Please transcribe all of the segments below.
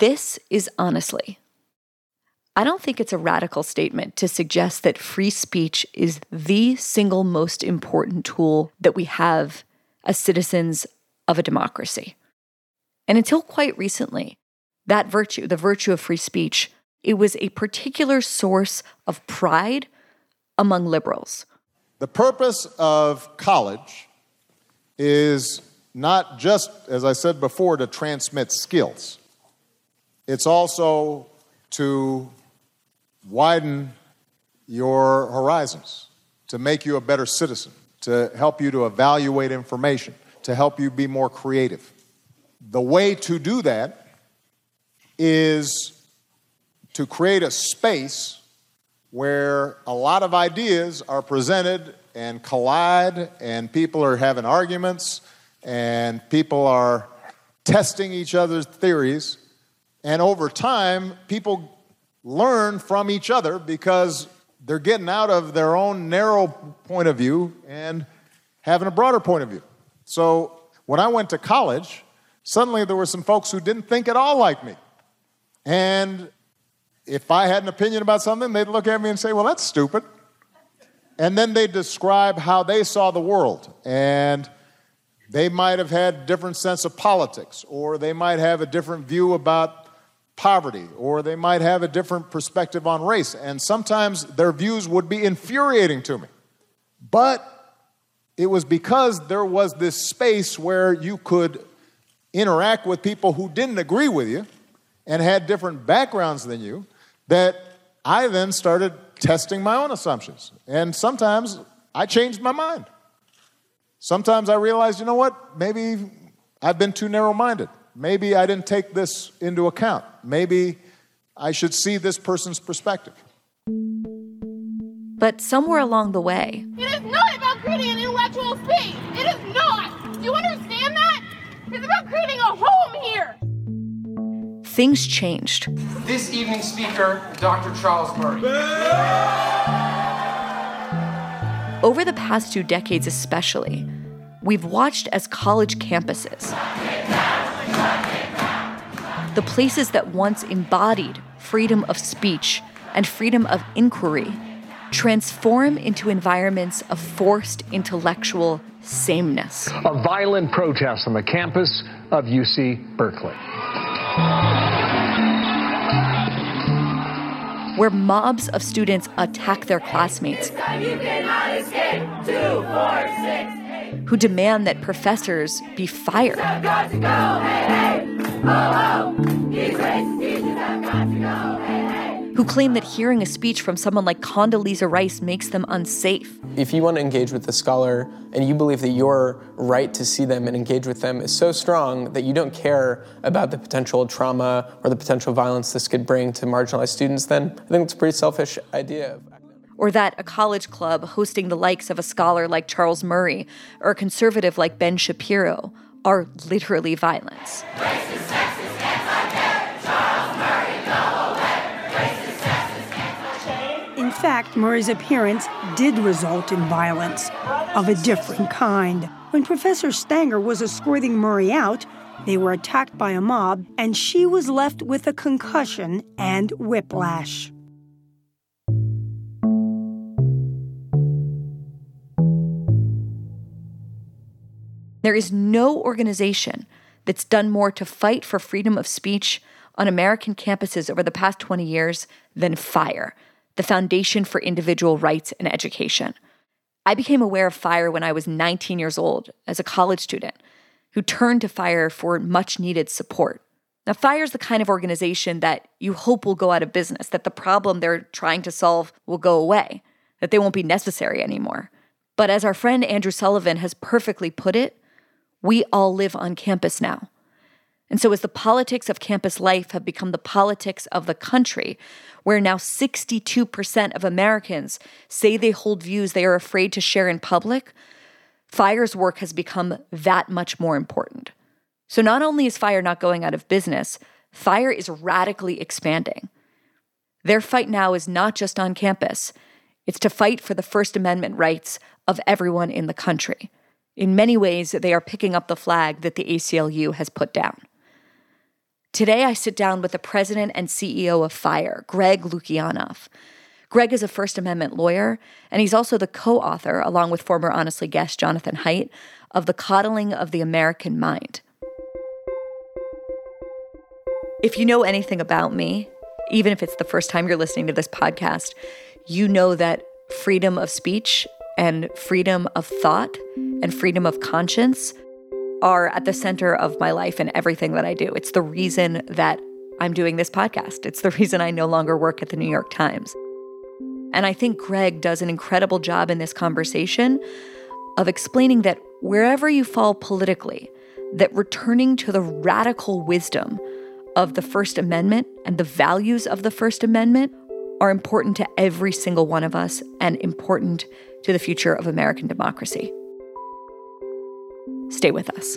This is honestly, I don't think it's a radical statement to suggest that free speech is the single most important tool that we have as citizens of a democracy. And until quite recently, that virtue, the virtue of free speech, it was a particular source of pride among liberals. The purpose of college is not just, as I said before, to transmit skills. It's also to widen your horizons, to make you a better citizen, to help you to evaluate information, to help you be more creative. The way to do that is to create a space where a lot of ideas are presented and collide, and people are having arguments, and people are testing each other's theories. And over time, people learn from each other because they're getting out of their own narrow point of view and having a broader point of view. So when I went to college, suddenly there were some folks who didn't think at all like me. And if I had an opinion about something, they'd look at me and say, well, that's stupid. And then they'd describe how they saw the world. And they might have had a different sense of politics, or they might have a different view about poverty, or they might have a different perspective on race. And sometimes their views would be infuriating to me. But it was because there was this space where you could interact with people who didn't agree with you and had different backgrounds than you, that I then started testing my own assumptions. And sometimes I changed my mind. Sometimes I realized, you know what, maybe I've been too narrow-minded. Maybe I didn't take this into account. Maybe I should see this person's perspective. But somewhere along the way, it is not about creating an intellectual space. It is not. Do you understand that? It's about creating a home here. Things changed. This evening's speaker, Dr. Charles Murray. Over the past 2 decades especially, we've watched as college campuses, the places that once embodied freedom of speech and freedom of inquiry, transform into environments of forced intellectual sameness. A violent protest on the campus of UC Berkeley, where mobs of students attack their classmates, who demand that professors be fired, who claim that hearing a speech from someone like Condoleezza Rice makes them unsafe. If you want to engage with the scholar and you believe that your right to see them and engage with them is so strong that you don't care about the potential trauma or the potential violence this could bring to marginalized students, then I think it's a pretty selfish idea. Or that a college club hosting the likes of a scholar like Charles Murray or a conservative like Ben Shapiro are literally violence. Racist, sexist, anti-gay, Charles Murray, go away. Racist, sexist, anti-gay. In fact, Murray's appearance did result in violence of a different kind. When Professor Stanger was escorting Murray out, they were attacked by a mob, and she was left with a concussion and whiplash. There is no organization that's done more to fight for freedom of speech on American campuses over the past 20 years than FIRE, the Foundation for Individual Rights and Education. I became aware of FIRE when I was 19 years old as a college student who turned to FIRE for much-needed support. Now, FIRE is the kind of organization that you hope will go out of business, that the problem they're trying to solve will go away, that they won't be necessary anymore. But as our friend Andrew Sullivan has perfectly put it, we all live on campus now. And so as the politics of campus life have become the politics of the country, where now 62% of Americans say they hold views they are afraid to share in public, FIRE's work has become that much more important. So not only is FIRE not going out of business, FIRE is radically expanding. Their fight now is not just on campus. It's to fight for the First Amendment rights of everyone in the country. In many ways, they are picking up the flag that the ACLU has put down. Today, I sit down with the president and CEO of FIRE, Greg Lukianoff. Greg is a First Amendment lawyer, and he's also the co-author, along with former Honestly guest Jonathan Haidt, of The Coddling of the American Mind. If you know anything about me, even if it's the first time you're listening to this podcast, you know that freedom of speech and freedom of thought and freedom of conscience are at the center of my life and everything that I do. It's the reason that I'm doing this podcast. It's the reason I no longer work at the New York Times. And I think Greg does an incredible job in this conversation of explaining that wherever you fall politically, that returning to the radical wisdom of the First Amendment and the values of the First Amendment are important to every single one of us and important to the future of American democracy. Stay with us.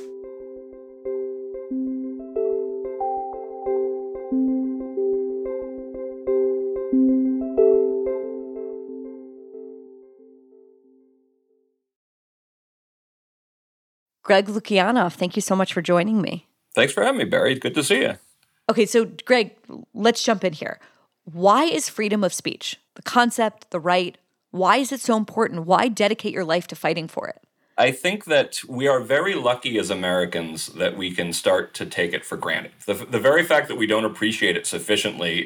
Greg Lukianoff, thank you so much for joining me. Thanks for having me, Barry. Good to see you. Okay, so Greg, let's jump in here. Why is freedom of speech, the concept, the right, why is it so important? Why dedicate your life to fighting for it? I think that we are very lucky as Americans that we can start to take it for granted. The very fact that we don't appreciate it sufficiently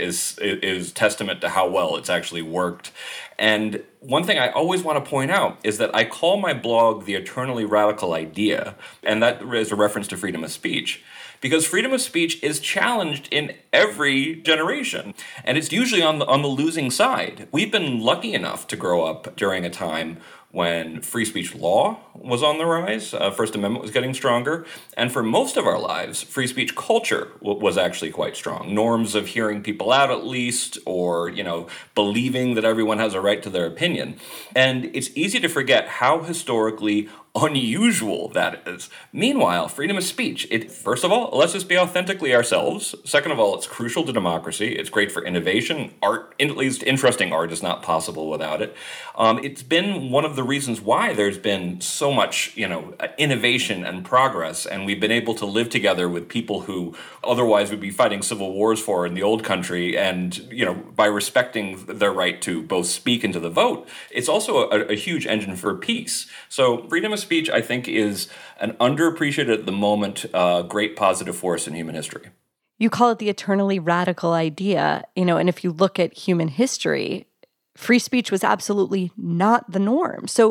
is testament to how well it's actually worked. And one thing I always want to point out is that I call my blog The Eternally Radical Idea, and that is a reference to freedom of speech, because freedom of speech is challenged in every generation, and it's usually on the losing side. We've been lucky enough to grow up during a time when free speech law was on the rise, First Amendment was getting stronger, and for most of our lives, free speech culture was actually quite strong. Norms of hearing people out at least, or, believing that everyone has a right to their opinion. And it's easy to forget how historically unusual that is. Meanwhile, freedom of speech, first of all, lets us be authentically ourselves. Second of all, it's crucial to democracy. It's great for innovation. Art, at least interesting art, is not possible without it. It's been one of the reasons why there's been so much, innovation and progress, and we've been able to live together with people who otherwise would be fighting civil wars for in the old country, and, by respecting their right to both speak and to the vote, it's also a huge engine for peace. So freedom of speech, I think, is an underappreciated at the moment great positive force in human history. You call it the eternally radical idea, and if you look at human history, free speech was absolutely not the norm. So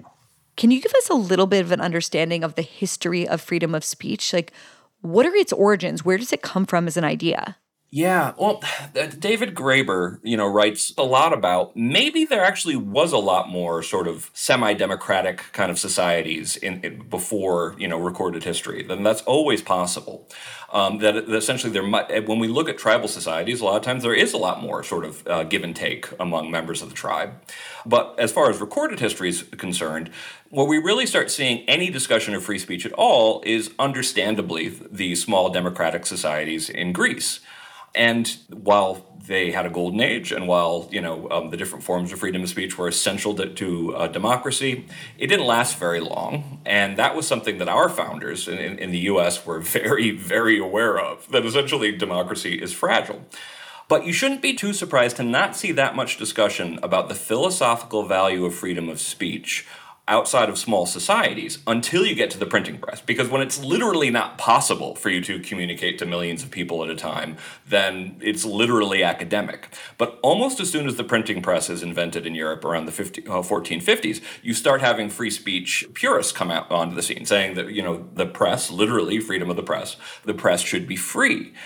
Can you give us a little bit of an understanding of the history of freedom of speech? Like, what are its origins? Where does it come from as an idea? Yeah, well, David Graeber, writes a lot about maybe there actually was a lot more sort of semi-democratic kind of societies before, recorded history. Then that's always possible. That essentially when we look at tribal societies, a lot of times there is a lot more sort of give and take among members of the tribe. But as far as recorded history is concerned, where we really start seeing any discussion of free speech at all is understandably the small democratic societies in Greece. And while they had a golden age, and while the different forms of freedom of speech were essential to democracy, it didn't last very long. And that was something that our founders in the U.S. were very, very aware of, that essentially democracy is fragile. But you shouldn't be too surprised to not see that much discussion about the philosophical value of freedom of speech outside of small societies until you get to the printing press. Because when it's literally not possible for you to communicate to millions of people at a time, then it's literally academic. But almost as soon as the printing press is invented in Europe around the 1450s, you start having free speech purists come out onto the scene saying that, the press, literally freedom of the press should be free.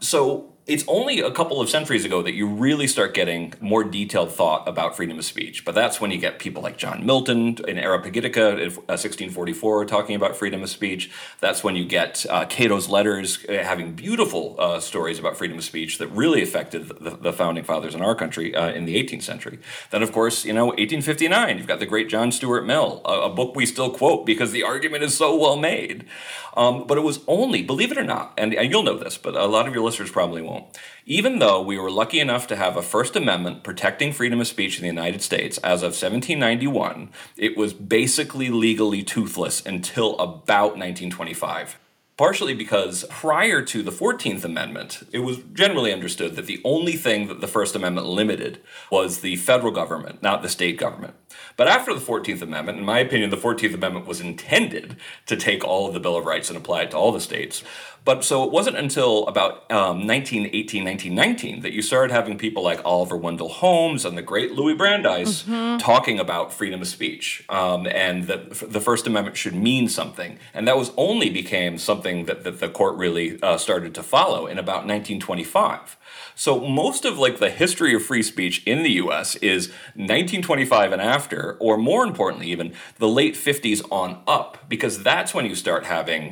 So it's only a couple of centuries ago that you really start getting more detailed thought about freedom of speech. But that's when you get people like John Milton in Areopagitica in 1644 talking about freedom of speech. That's when you get Cato's letters having beautiful stories about freedom of speech that really affected the founding fathers in our country in the 18th century. Then, of course, 1859, you've got the great John Stuart Mill, a book we still quote because the argument is so well made. But it was only, believe it or not, and you'll know this, but a lot of your listeners probably won't, even though we were lucky enough to have a First Amendment protecting freedom of speech in the United States as of 1791, it was basically legally toothless until about 1925. partially because prior to the 14th Amendment, it was generally understood that the only thing that the First Amendment limited was the federal government, not the state government. But after the 14th Amendment, in my opinion, the 14th Amendment was intended to take all of the Bill of Rights and apply it to all the states. But so it wasn't until about 1918, 1919 that you started having people like Oliver Wendell Holmes and the great Louis Brandeis talking about freedom of speech, and that the First Amendment should mean something. And that was only became something that the court really started to follow in about 1925. So most of like the history of free speech in the U.S. is 1925 and after, or more importantly even, the late 50s on up, because that's when you start having,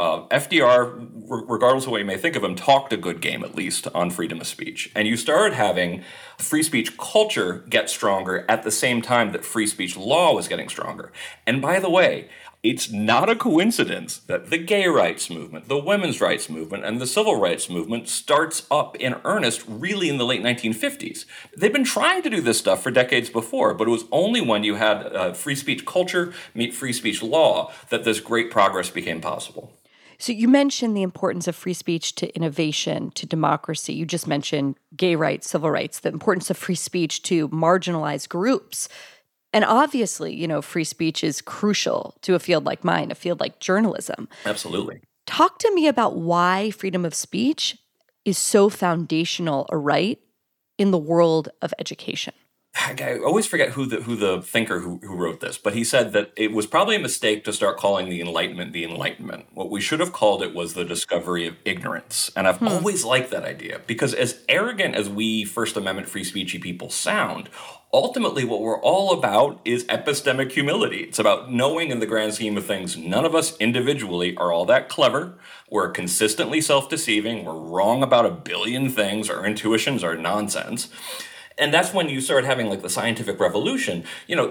FDR, regardless of what you may think of him, talked a good game at least on freedom of speech. And you started having free speech culture get stronger at the same time that free speech law was getting stronger. And by the way, it's not a coincidence that the gay rights movement, the women's rights movement, and the civil rights movement starts up in earnest really in the late 1950s. They've been trying to do this stuff for decades before, but it was only when you had free speech culture meet free speech law that this great progress became possible. So you mentioned the importance of free speech to innovation, to democracy. You just mentioned gay rights, civil rights, the importance of free speech to marginalized groups. And obviously, free speech is crucial to a field like mine, a field like journalism. Absolutely. Talk to me about why freedom of speech is so foundational a right in the world of education. I always forget who the thinker who wrote this, but he said that it was probably a mistake to start calling the Enlightenment. What we should have called it was the discovery of ignorance. And I've always liked that idea, because as arrogant as we First Amendment free speechy people sound, ultimately what we're all about is epistemic humility. It's about knowing in the grand scheme of things, none of us individually are all that clever. We're consistently self-deceiving. We're wrong about a billion things. Our intuitions are nonsense. And that's when you start having like the scientific revolution.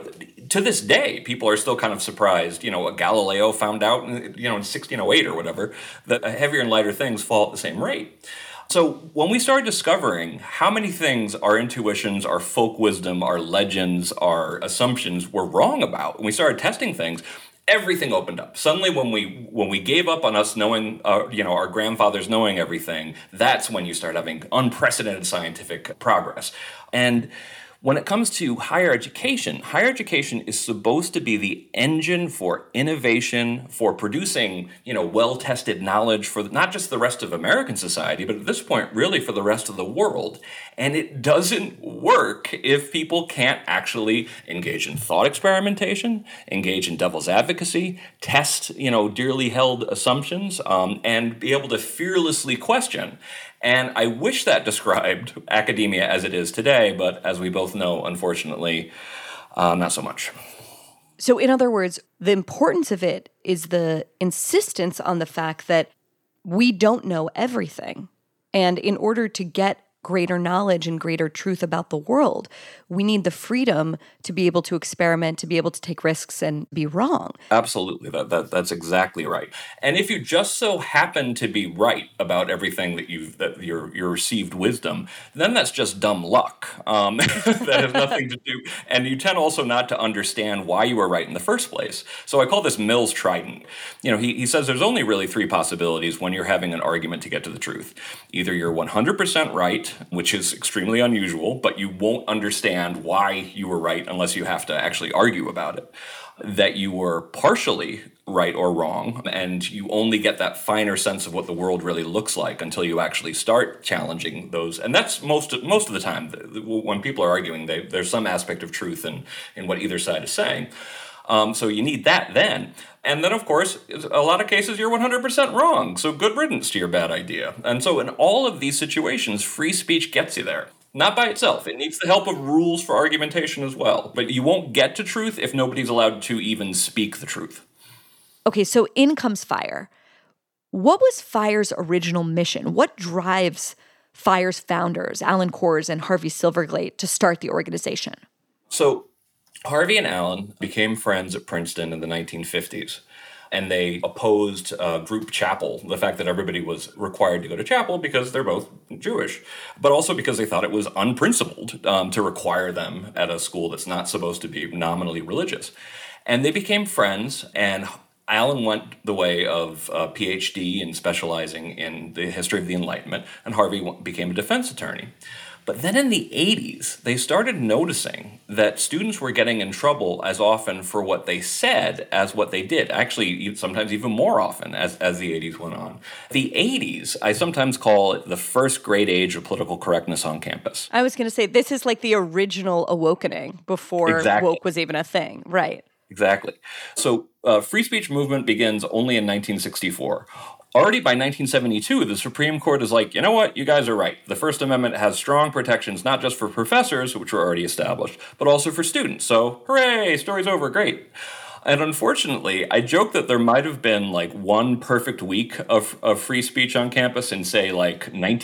To this day, people are still kind of surprised. Galileo found out, in 1608 or whatever, that heavier and lighter things fall at the same rate. So when we started discovering how many things our intuitions, our folk wisdom, our legends, our assumptions were wrong about, and we started testing things, everything opened up. Suddenly, when we gave up on us knowing, our grandfathers knowing everything, that's when you start having unprecedented scientific progress. And when it comes to higher education is supposed to be the engine for innovation, for producing, well-tested knowledge for not just the rest of American society, but at this point, really for the rest of the world. And it doesn't work if people can't actually engage in thought experimentation, engage in devil's advocacy, test, dearly held assumptions, and be able to fearlessly question. And I wish that described academia as it is today, but as we both know, unfortunately, not so much. So in other words, the importance of it is the insistence on the fact that we don't know everything. And in order to get greater knowledge and greater truth about the world, we need the freedom to be able to experiment, to be able to take risks and be wrong. Absolutely. That's exactly right. And if you just so happen to be right about everything that your received wisdom, then that's just dumb luck. That has nothing to do. And you tend also not to understand why you were right in the first place. So I call this Mill's trident. He says there's only really three possibilities when you're having an argument to get to the truth. Either you're 100% right, which is extremely unusual, but you won't understand why you were right unless you have to actually argue about it. That you were partially right or wrong, and you only get that finer sense of what the world really looks like until you actually start challenging those. And that's most of the time. When people are arguing, there's some aspect of truth in what either side is saying. So you need that then. And then, of course, a lot of cases you're 100% wrong. So good riddance to your bad idea. And so in all of these situations, free speech gets you there. Not by itself. It needs the help of rules for argumentation as well. But you won't get to truth if nobody's allowed to even speak the truth. Okay, so in comes FIRE. What was FIRE's original mission? What drives FIRE's founders, Alan Kors and Harvey Silverglate, to start the organization? So Harvey and Alan became friends at Princeton in the 1950s, and they opposed group chapel, the fact that everybody was required to go to chapel because they're both Jewish, but also because they thought it was unprincipled to require them at a school that's not supposed to be nominally religious. And they became friends, and Alan went the way of a PhD in specializing in the history of the Enlightenment, and Harvey became a defense attorney. But then in the 80s, they started noticing that students were getting in trouble as often for what they said as what they did. Actually, sometimes even more often as the 80s went on. The 80s, I sometimes call it the first great age of political correctness on campus. I was going to say, this is like the original awakening before woke was even a thing. Right. Exactly. So free speech movement begins only in 1964. Already by 1972, the Supreme Court is like, you know what, you guys are right. The First Amendment has strong protections, not just for professors, which were already established, but also for students. So, hooray, story's over, great. And unfortunately, I joke that there might have been like one perfect week of free speech on campus in, say, like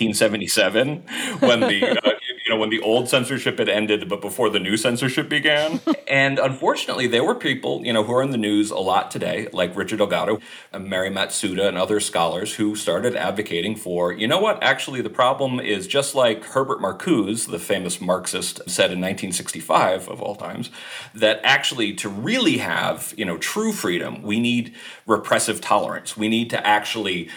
1977, when when the old censorship had ended, but before the new censorship began. And unfortunately, there were people, who are in the news a lot today, like Richard Delgado, Mary Matsuda, and other scholars who started advocating for, actually the problem is just like Herbert Marcuse, the famous Marxist, said in 1965, of all times, that actually to really have, true freedom, we need repressive tolerance. We need to actually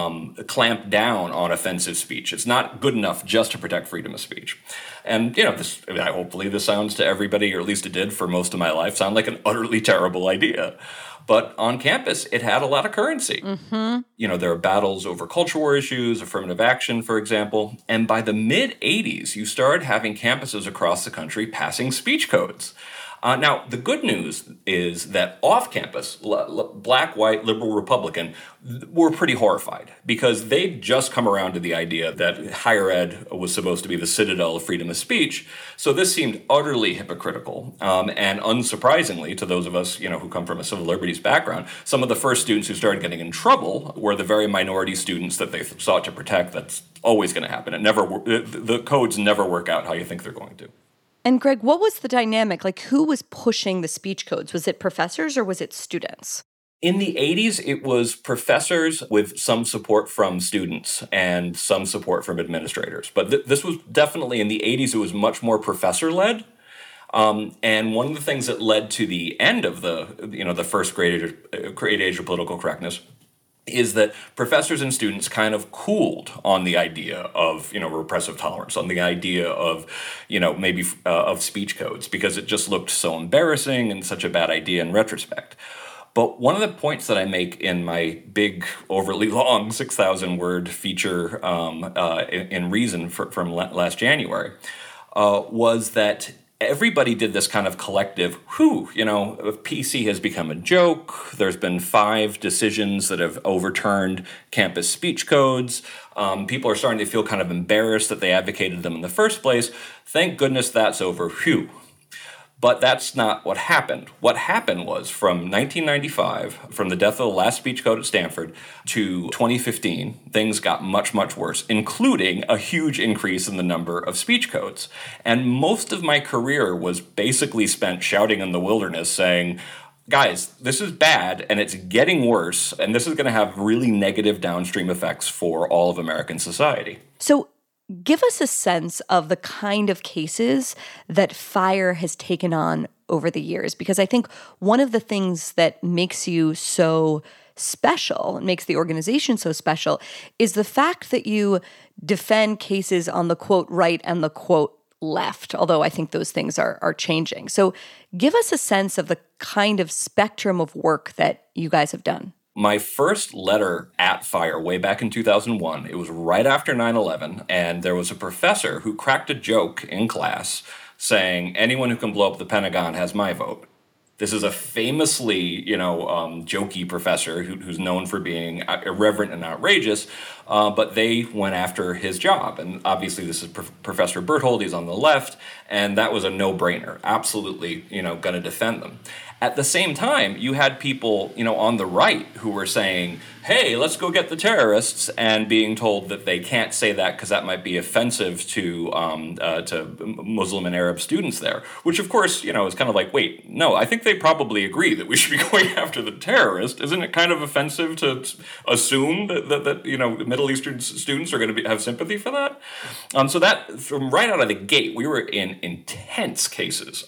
clamp down on offensive speech. It's not good enough just to protect freedom of speech. And, hopefully this sounds to everybody, or at least it did for most of my life, sound like an utterly terrible idea. But on campus, it had a lot of currency. Mm-hmm. There are battles over culture war issues, affirmative action, for example. And by the mid-'80s, you started having campuses across the country passing speech codes. Now, the good news is that off-campus, black, white, liberal, Republican, were pretty horrified because they'd just come around to the idea that higher ed was supposed to be the citadel of freedom of speech. So this seemed utterly hypocritical. And unsurprisingly, to those of us, who come from a civil liberties background, some of the first students who started getting in trouble were the very minority students that they sought to protect. That's always going to happen. The codes never work out how you think they're going to. And Greg, what was the dynamic? Like, who was pushing the speech codes? Was it professors or was it students? In the 80s, it was professors with some support from students and some support from administrators. But this was definitely, in the 80s, it was much more professor-led. And one of the things that led to the end of the first great age of political correctness is that professors and students kind of cooled on the idea of, repressive tolerance, on the idea of, maybe of speech codes, because it just looked so embarrassing and such a bad idea in retrospect. But one of the points that I make in my big, overly long 6,000-word feature in Reason from last January was that everybody did this kind of collective, PC has become a joke. There's been 5 decisions that have overturned campus speech codes. People are starting to feel kind of embarrassed that they advocated them in the first place. Thank goodness that's over. Phew. But that's not what happened. What happened was from 1995, from the death of the last speech code at Stanford, to 2015, things got much, much worse, including a huge increase in the number of speech codes. And most of my career was basically spent shouting in the wilderness saying, guys, this is bad and it's getting worse, and this is going to have really negative downstream effects for all of American society. So give us a sense of the kind of cases that FIRE has taken on over the years, because I think one of the things that makes you so special, makes the organization so special, is the fact that you defend cases on the quote right and the quote left, although I think those things are changing. So give us a sense of the kind of spectrum of work that you guys have done. My first letter at FIRE way back in 2001, it was right after 9/11, and there was a professor who cracked a joke in class saying, anyone who can blow up the Pentagon has my vote. This is a famously, jokey professor who's known for being irreverent and outrageous, but they went after his job. And obviously this is Professor Berthold, he's on the left, and that was a no-brainer. Absolutely, going to defend them. At the same time, you had people, on the right who were saying, hey, let's go get the terrorists, and being told that they can't say that because that might be offensive to Muslim and Arab students there, which, of course, is kind of like, wait, no, I think they probably agree that we should be going after the terrorist. Isn't it kind of offensive to assume that Middle Eastern students are going to have sympathy for that. So that, from right out of the gate, we were in intense cases,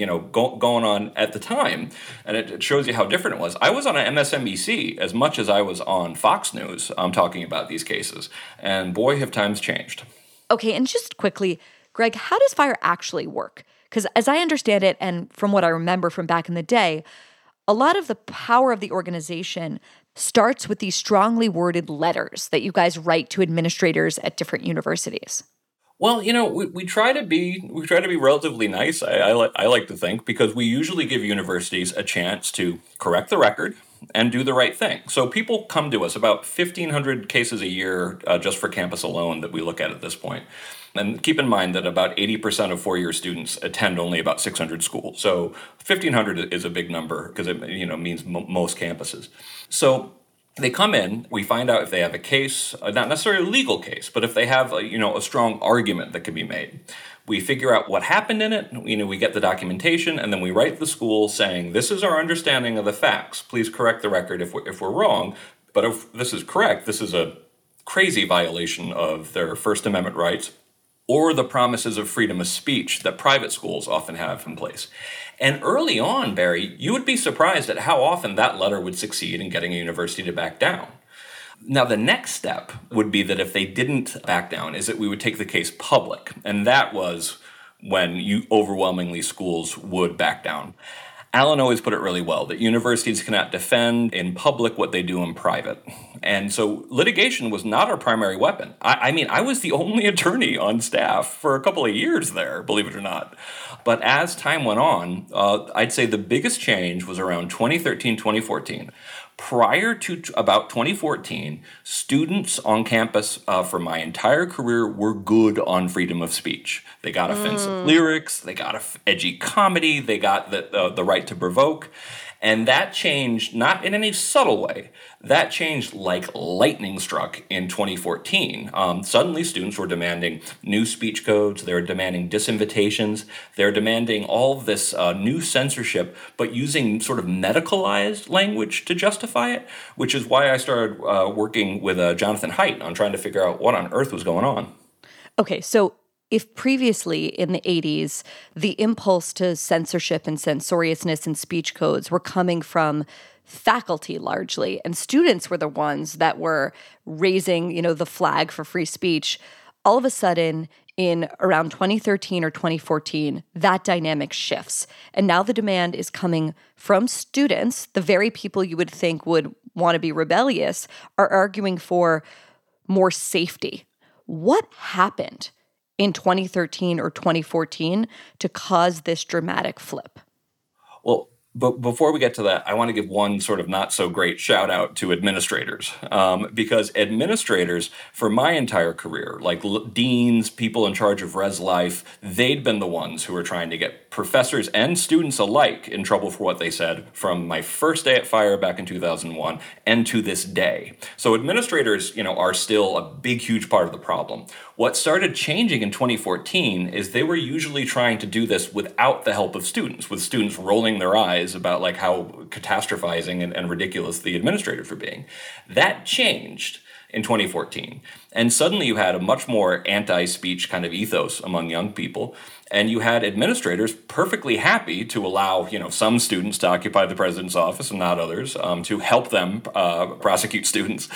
going on at the time, and it shows you how different it was. I was on an MSNBC as much as I was on Fox News talking about these cases, and boy, have times changed. Okay, and just quickly, Greg, how does FIRE actually work? Because as I understand it, and from what I remember from back in the day, a lot of the power of the organization starts with these strongly worded letters that you guys write to administrators at different universities. Well, we try to be relatively nice. I like to think, because we usually give universities a chance to correct the record and do the right thing. So people come to us, about 1,500 cases a year just for campus alone that we look at this point. And keep in mind that about 80% of four-year students attend only about 600 schools. So 1,500 is a big number because it means most campuses. So they come in, we find out if they have a case, not necessarily a legal case, but if they have a strong argument that can be made. We figure out what happened in it, we get the documentation, and then we write the school saying, this is our understanding of the facts. Please correct the record if we're wrong. But if this is correct, this is a crazy violation of their First Amendment rights or the promises of freedom of speech that private schools often have in place. And early on, Barry, you would be surprised at how often that letter would succeed in getting a university to back down. Now, the next step would be that if they didn't back down, is that we would take the case public. And that was when overwhelmingly schools would back down. Alan always put it really well, that universities cannot defend in public what they do in private. And so litigation was not our primary weapon. I was the only attorney on staff for a couple of years there, believe it or not. But as time went on, I'd say the biggest change was around 2013, 2014. Prior to about 2014, students on campus for my entire career were good on freedom of speech. They got offensive lyrics, they got edgy comedy, they got the right to provoke. And that changed, not in any subtle way, that changed like lightning struck in 2014. Suddenly students were demanding new speech codes, they were demanding disinvitations, they're demanding all of this new censorship, but using sort of medicalized language to justify it, which is why I started working with Jonathan Haidt on trying to figure out what on earth was going on. Okay, so if previously in the 80s, the impulse to censorship and censoriousness in speech codes were coming from faculty largely, and students were the ones that were raising, the flag for free speech, all of a sudden in around 2013 or 2014, that dynamic shifts. And now the demand is coming from students, the very people you would think would want to be rebellious, are arguing for more safety. What happened in 2013 or 2014 to cause this dramatic flip? Well, but before we get to that, I want to give one sort of not so great shout out to administrators, because administrators for my entire career, like deans, people in charge of Res Life, they'd been the ones who were trying to get professors and students alike in trouble for what they said from my first day at FIRE back in 2001 and to this day. So administrators, are still a big, huge part of the problem. What started changing in 2014 is they were usually trying to do this without the help of students, with students rolling their eyes about like how catastrophizing and ridiculous the administrators were being. That changed in 2014. And suddenly you had a much more anti-speech kind of ethos among young people. And you had administrators perfectly happy to allow, some students to occupy the president's office and not others, to help them prosecute students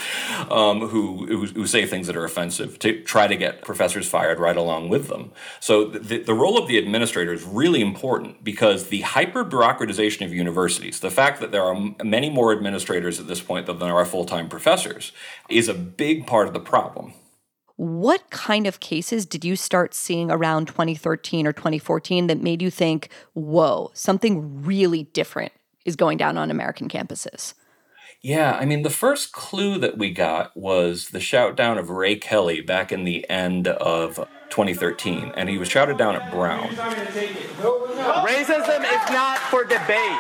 who say things that are offensive, to try to get professors fired right along with them. So the role of the administrator is really important, because the hyper-bureaucratization of universities, the fact that there are many more administrators at this point than there are full-time professors, is a big part of the problem. What kind of cases did you start seeing around 2013 or 2014 that made you think, whoa, something really different is going down on American campuses? Yeah, the first clue that we got was the shout down of Ray Kelly back in the end of 2013, and he was shouted down at Brown. Racism is not for debate.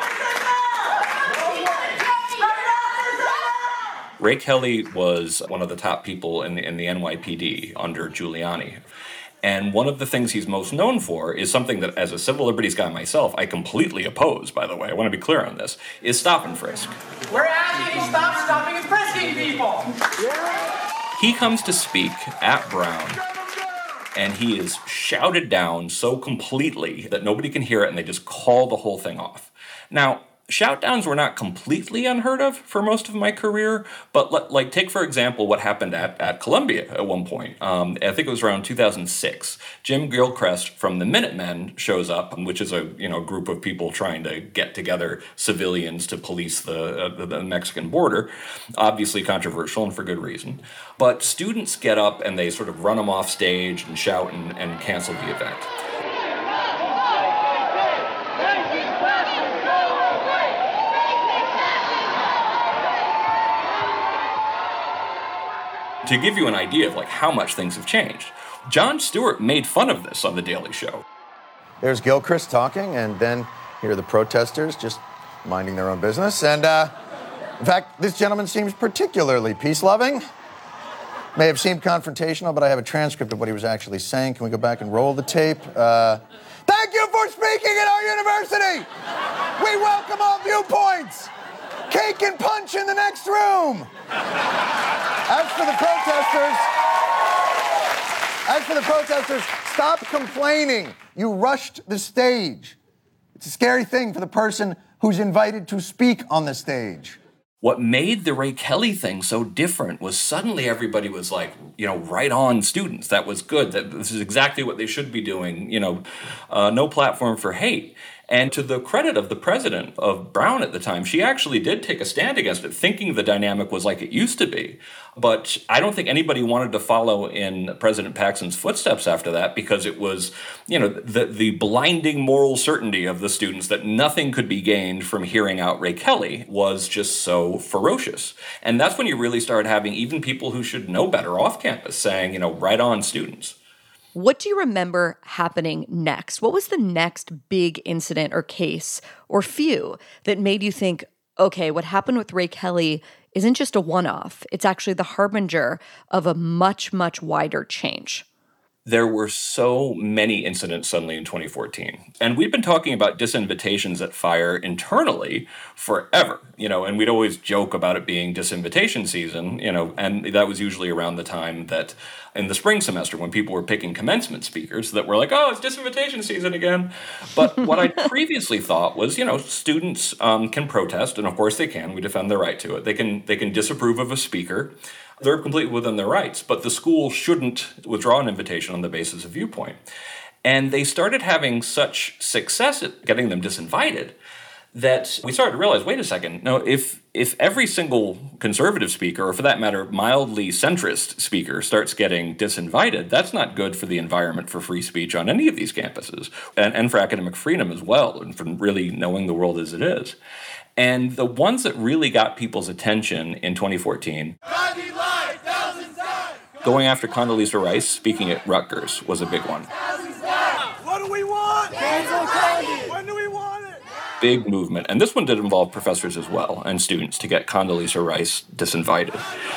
Ray Kelly was one of the top people in the NYPD under Giuliani. And one of the things he's most known for is something that, as a civil liberties guy myself, I completely oppose, by the way, I want to be clear on this, is stop and frisk. We're asking you to stop stopping and frisking people. He comes to speak at Brown, and he is shouted down so completely that nobody can hear it, and they just call the whole thing off. Now, shout-downs were not completely unheard of for most of my career, but take, for example, what happened at Columbia at one point. I think it was around 2006. Jim Gilchrist from the Minutemen shows up, which is a group of people trying to get together civilians to police the Mexican border. Obviously controversial and for good reason. But students get up and they sort of run them off stage and shout and cancel the event. To give you an idea of how much things have changed, Jon Stewart made fun of this on The Daily Show. There's Gilchrist talking, and then here are the protesters just minding their own business. And in fact, this gentleman seems particularly peace-loving. May have seemed confrontational, but I have a transcript of what he was actually saying. Can we go back and roll the tape? Thank you for speaking at our university. We welcome all viewpoints. Cake and punch in the next room. As for the protesters, stop complaining. You rushed the stage. It's a scary thing for the person who's invited to speak on the stage. What made the Ray Kelly thing so different was suddenly everybody was right on students. That was good. That this is exactly what they should be doing. No platform for hate. And to the credit of the president of Brown at the time, she actually did take a stand against it, thinking the dynamic was like it used to be. But I don't think anybody wanted to follow in President Paxson's footsteps after that, because it was, the blinding moral certainty of the students that nothing could be gained from hearing out Ray Kelly was just so ferocious. And that's when you really started having even people who should know better off campus saying, right on students. What do you remember happening next? What was the next big incident or case or few that made you think, okay, what happened with Ray Kelly isn't just a one-off. It's actually the harbinger of a much, much wider change? There were so many incidents suddenly in 2014. And we've been talking about disinvitations at FIRE internally forever, and we'd always joke about it being disinvitation season, and that was usually around the time that in the spring semester when people were picking commencement speakers that were like, oh, it's disinvitation season again. But what I previously thought was, students can protest, and of course they can. We defend their right to it. They can disapprove of a speaker. They're completely within their rights, but the school shouldn't withdraw an invitation on the basis of viewpoint. And they started having such success at getting them disinvited that we started to realize, wait a second, no, if every single conservative speaker, or for that matter, mildly centrist speaker starts getting disinvited, that's not good for the environment for free speech on any of these campuses, and for academic freedom as well, and for really knowing the world as it is. And the ones that really got people's attention in 2014, going after Condoleezza Rice speaking at Rutgers was a big one. What do we want? Cancel Condi. When do we want it? Big movement. And this one did involve professors as well and students to get Condoleezza Rice disinvited.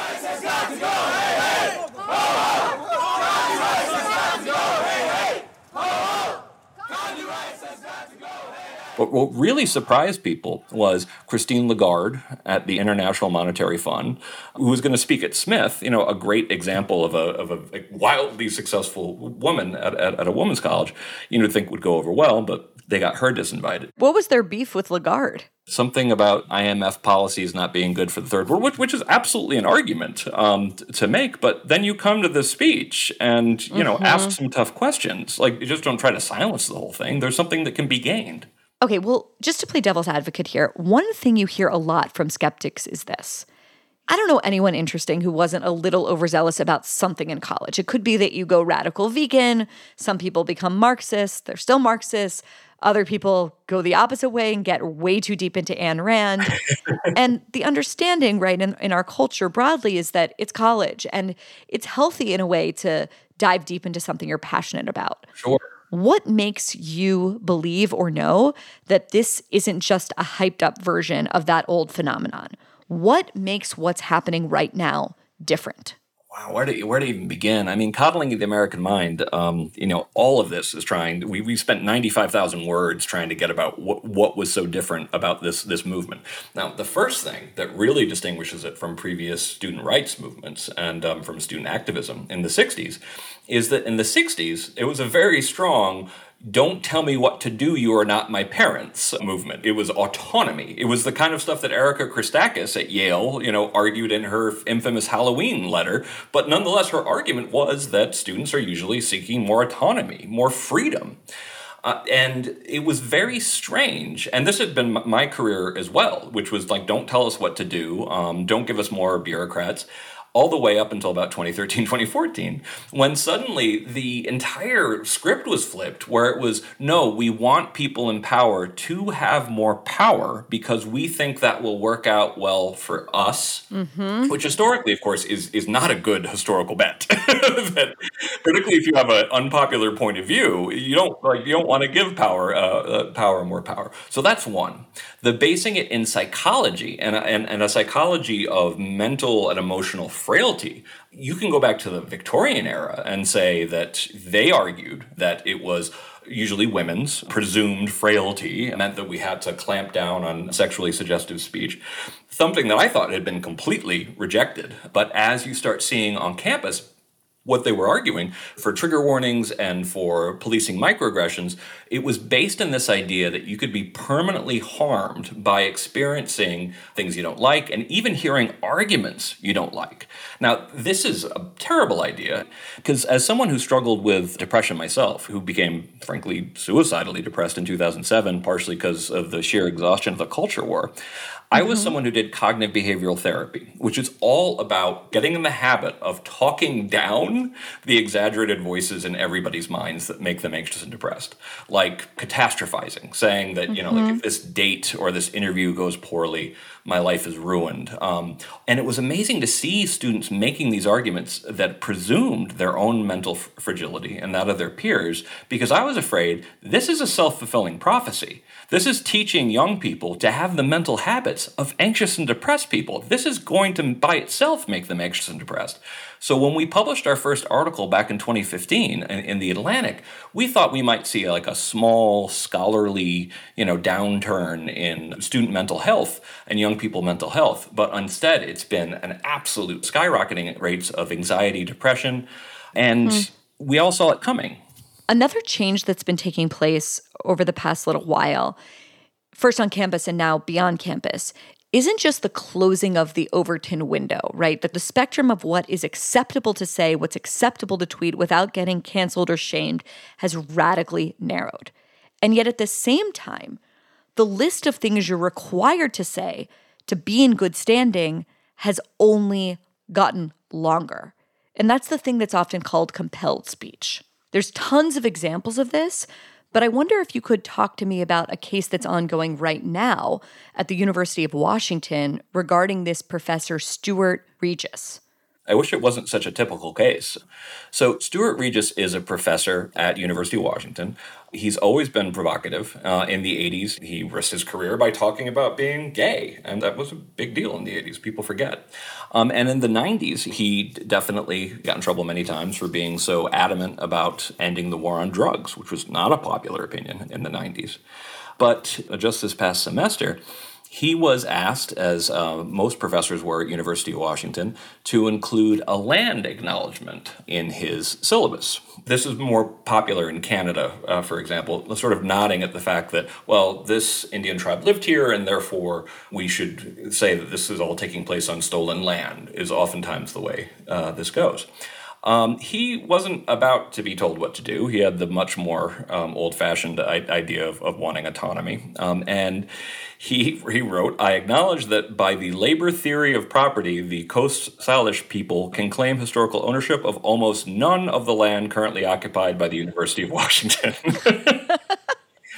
But what really surprised people was Christine Lagarde at the International Monetary Fund, who was going to speak at Smith, a great example of a wildly successful woman at a women's college, you'd think would go over well, but they got her disinvited. What was their beef with Lagarde? Something about IMF policies not being good for the third world, which is absolutely an argument to make. But then you come to this speech and, ask some tough questions. You just don't try to silence the whole thing. There's something that can be gained. Okay, well, just to play devil's advocate here, one thing you hear a lot from skeptics is this. I don't know anyone interesting who wasn't a little overzealous about something in college. It could be that you go radical vegan. Some people become Marxists. They're still Marxists. Other people go the opposite way and get way too deep into Ayn Rand. And the understanding, right, in our culture broadly is that it's college and it's healthy in a way to dive deep into something you're passionate about. Sure. What makes you believe or know that this isn't just a hyped up version of that old phenomenon? What makes what's happening right now different? Wow, where to even begin? I mean, coddling the American mind, all of this is trying, we spent 95,000 words trying to get about what was so different about this movement. Now, the first thing that really distinguishes it from previous student rights movements and from student activism in the 60s is that in the 60s, it was a very strong "don't tell me what to do, you are not my parents" movement. It was autonomy. It was the kind of stuff that Erica Christakis at Yale, argued in her infamous Halloween letter. But nonetheless, her argument was that students are usually seeking more autonomy, more freedom. And it was very strange. And this had been my career as well, which was like, don't tell us what to do. Don't give us more bureaucrats. All the way up until about 2013, 2014, when suddenly the entire script was flipped, where it was, no, we want people in power to have more power because we think that will work out well for us, which historically, of course, is not a good historical bet. That, particularly if you have an unpopular point of view, you don't want to give power more power. So that's one. The basing it in psychology and a psychology of mental and emotional frailty. You can go back to the Victorian era and say that they argued that it was usually women's presumed frailty meant that we had to clamp down on sexually suggestive speech, something that I thought had been completely rejected. But as you start seeing on campus what they were arguing for trigger warnings and for policing microaggressions, it was based on this idea that you could be permanently harmed by experiencing things you don't like and even hearing arguments you don't like. Now, this is a terrible idea because as someone who struggled with depression myself, who became, frankly, suicidally depressed in 2007, partially because of the sheer exhaustion of the culture war, I was someone who did cognitive behavioral therapy, which is all about getting in the habit of talking down the exaggerated voices in everybody's minds that make them anxious and depressed. Like catastrophizing, saying that, like if this date or this interview goes poorly, my life is ruined. And it was amazing to see students making these arguments that presumed their own mental fragility and that of their peers, because I was afraid this is a self-fulfilling prophecy. This is teaching young people to have the mental habits of anxious and depressed people. This is going to, by itself, make them anxious and depressed. So when we published our first article back in 2015 in The Atlantic, we thought we might see like a small scholarly, downturn in student mental health and young people mental health. But instead, it's been an absolute skyrocketing rates of anxiety, depression, and we all saw it coming. Another change that's been taking place over the past little while, first on campus and now beyond campus, isn't just the closing of the Overton window, right? That the spectrum of what is acceptable to say, what's acceptable to tweet without getting canceled or shamed has radically narrowed. And yet at the same time, the list of things you're required to say to be in good standing has only gotten longer. And that's the thing that's often called compelled speech. There's tons of examples of this, but I wonder if you could talk to me about a case that's ongoing right now at the University of Washington regarding this Professor Stuart Regis. I wish it wasn't such a typical case. So Stuart Regis is a professor at University of Washington. He's always been provocative. In the 80s, he risked his career by talking about being gay, and that was a big deal in the 80s. People forget. And in the 90s, he definitely got in trouble many times for being so adamant about ending the war on drugs, which was not a popular opinion in the 90s. But just this past semester, he was asked, as most professors were at University of Washington, to include a land acknowledgement in his syllabus. This is more popular in Canada, for example, sort of nodding at the fact that, well, this Indian tribe lived here, and therefore we should say that this is all taking place on stolen land, is oftentimes the way this goes. He wasn't about to be told what to do. He had the much more old-fashioned idea of wanting autonomy. And he wrote, "I acknowledge that by the labor theory of property, the Coast Salish people can claim historical ownership of almost none of the land currently occupied by the University of Washington."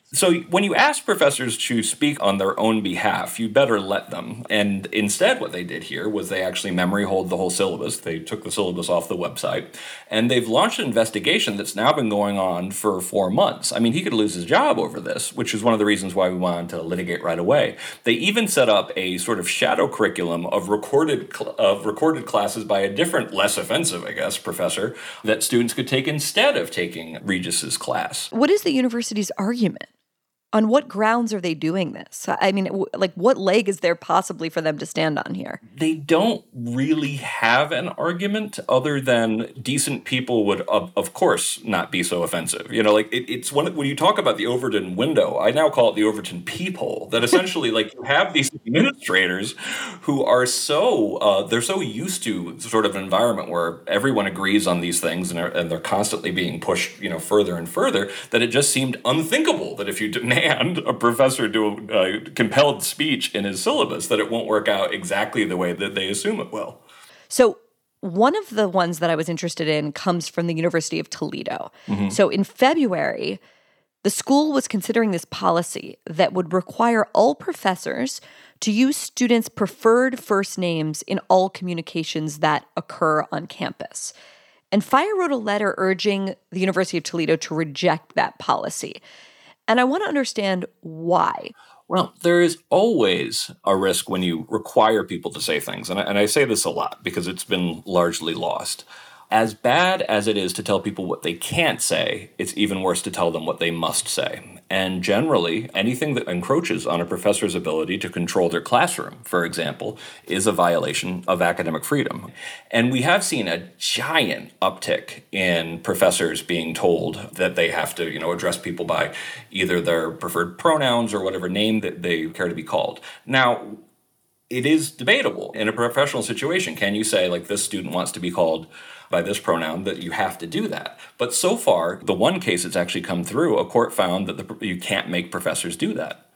So when you ask professors to speak on their own behalf, you better let them. And instead, what they did here was they actually memory hold the whole syllabus. They took the syllabus off the website, and they've launched an investigation that's now been going on for 4 months. I mean, he could lose his job over this, which is one of the reasons why we wanted to litigate right away. They even set up a sort of shadow curriculum of recorded classes by a different, less offensive, I guess, professor that students could take instead of taking Regis's class. What is the university's argument? On what grounds are they doing this? I mean, like, what leg is there possibly for them to stand on here? They don't really have an argument other than decent people would, of course, not be so offensive. You know, like, it's when you talk about the Overton window, I now call it the Overton peephole, that essentially, like, you have these administrators who are they're so used to sort of an environment where everyone agrees on these things and they're constantly being pushed, further and further, that it just seemed unthinkable that if you demand a professor do a compelled speech in his syllabus, that it won't work out exactly the way that they assume it will. So one of the ones that I was interested in comes from the University of Toledo. Mm-hmm. So in February, the school was considering this policy that would require all professors to use students' preferred first names in all communications that occur on campus. And FIRE wrote a letter urging the University of Toledo to reject that policy. And I want to understand why. Well, there is always a risk when you require people to say things. And I say this a lot because it's been largely lost. As bad as it is to tell people what they can't say, it's even worse to tell them what they must say. And generally, anything that encroaches on a professor's ability to control their classroom, for example, is a violation of academic freedom. And we have seen a giant uptick in professors being told that they have to, address people by either their preferred pronouns or whatever name that they care to be called. Now, it is debatable in a professional situation. Can you say, like, this student wants to be called by this pronoun, that you have to do that? But so far, the one case that's actually come through, a court found that you can't make professors do that.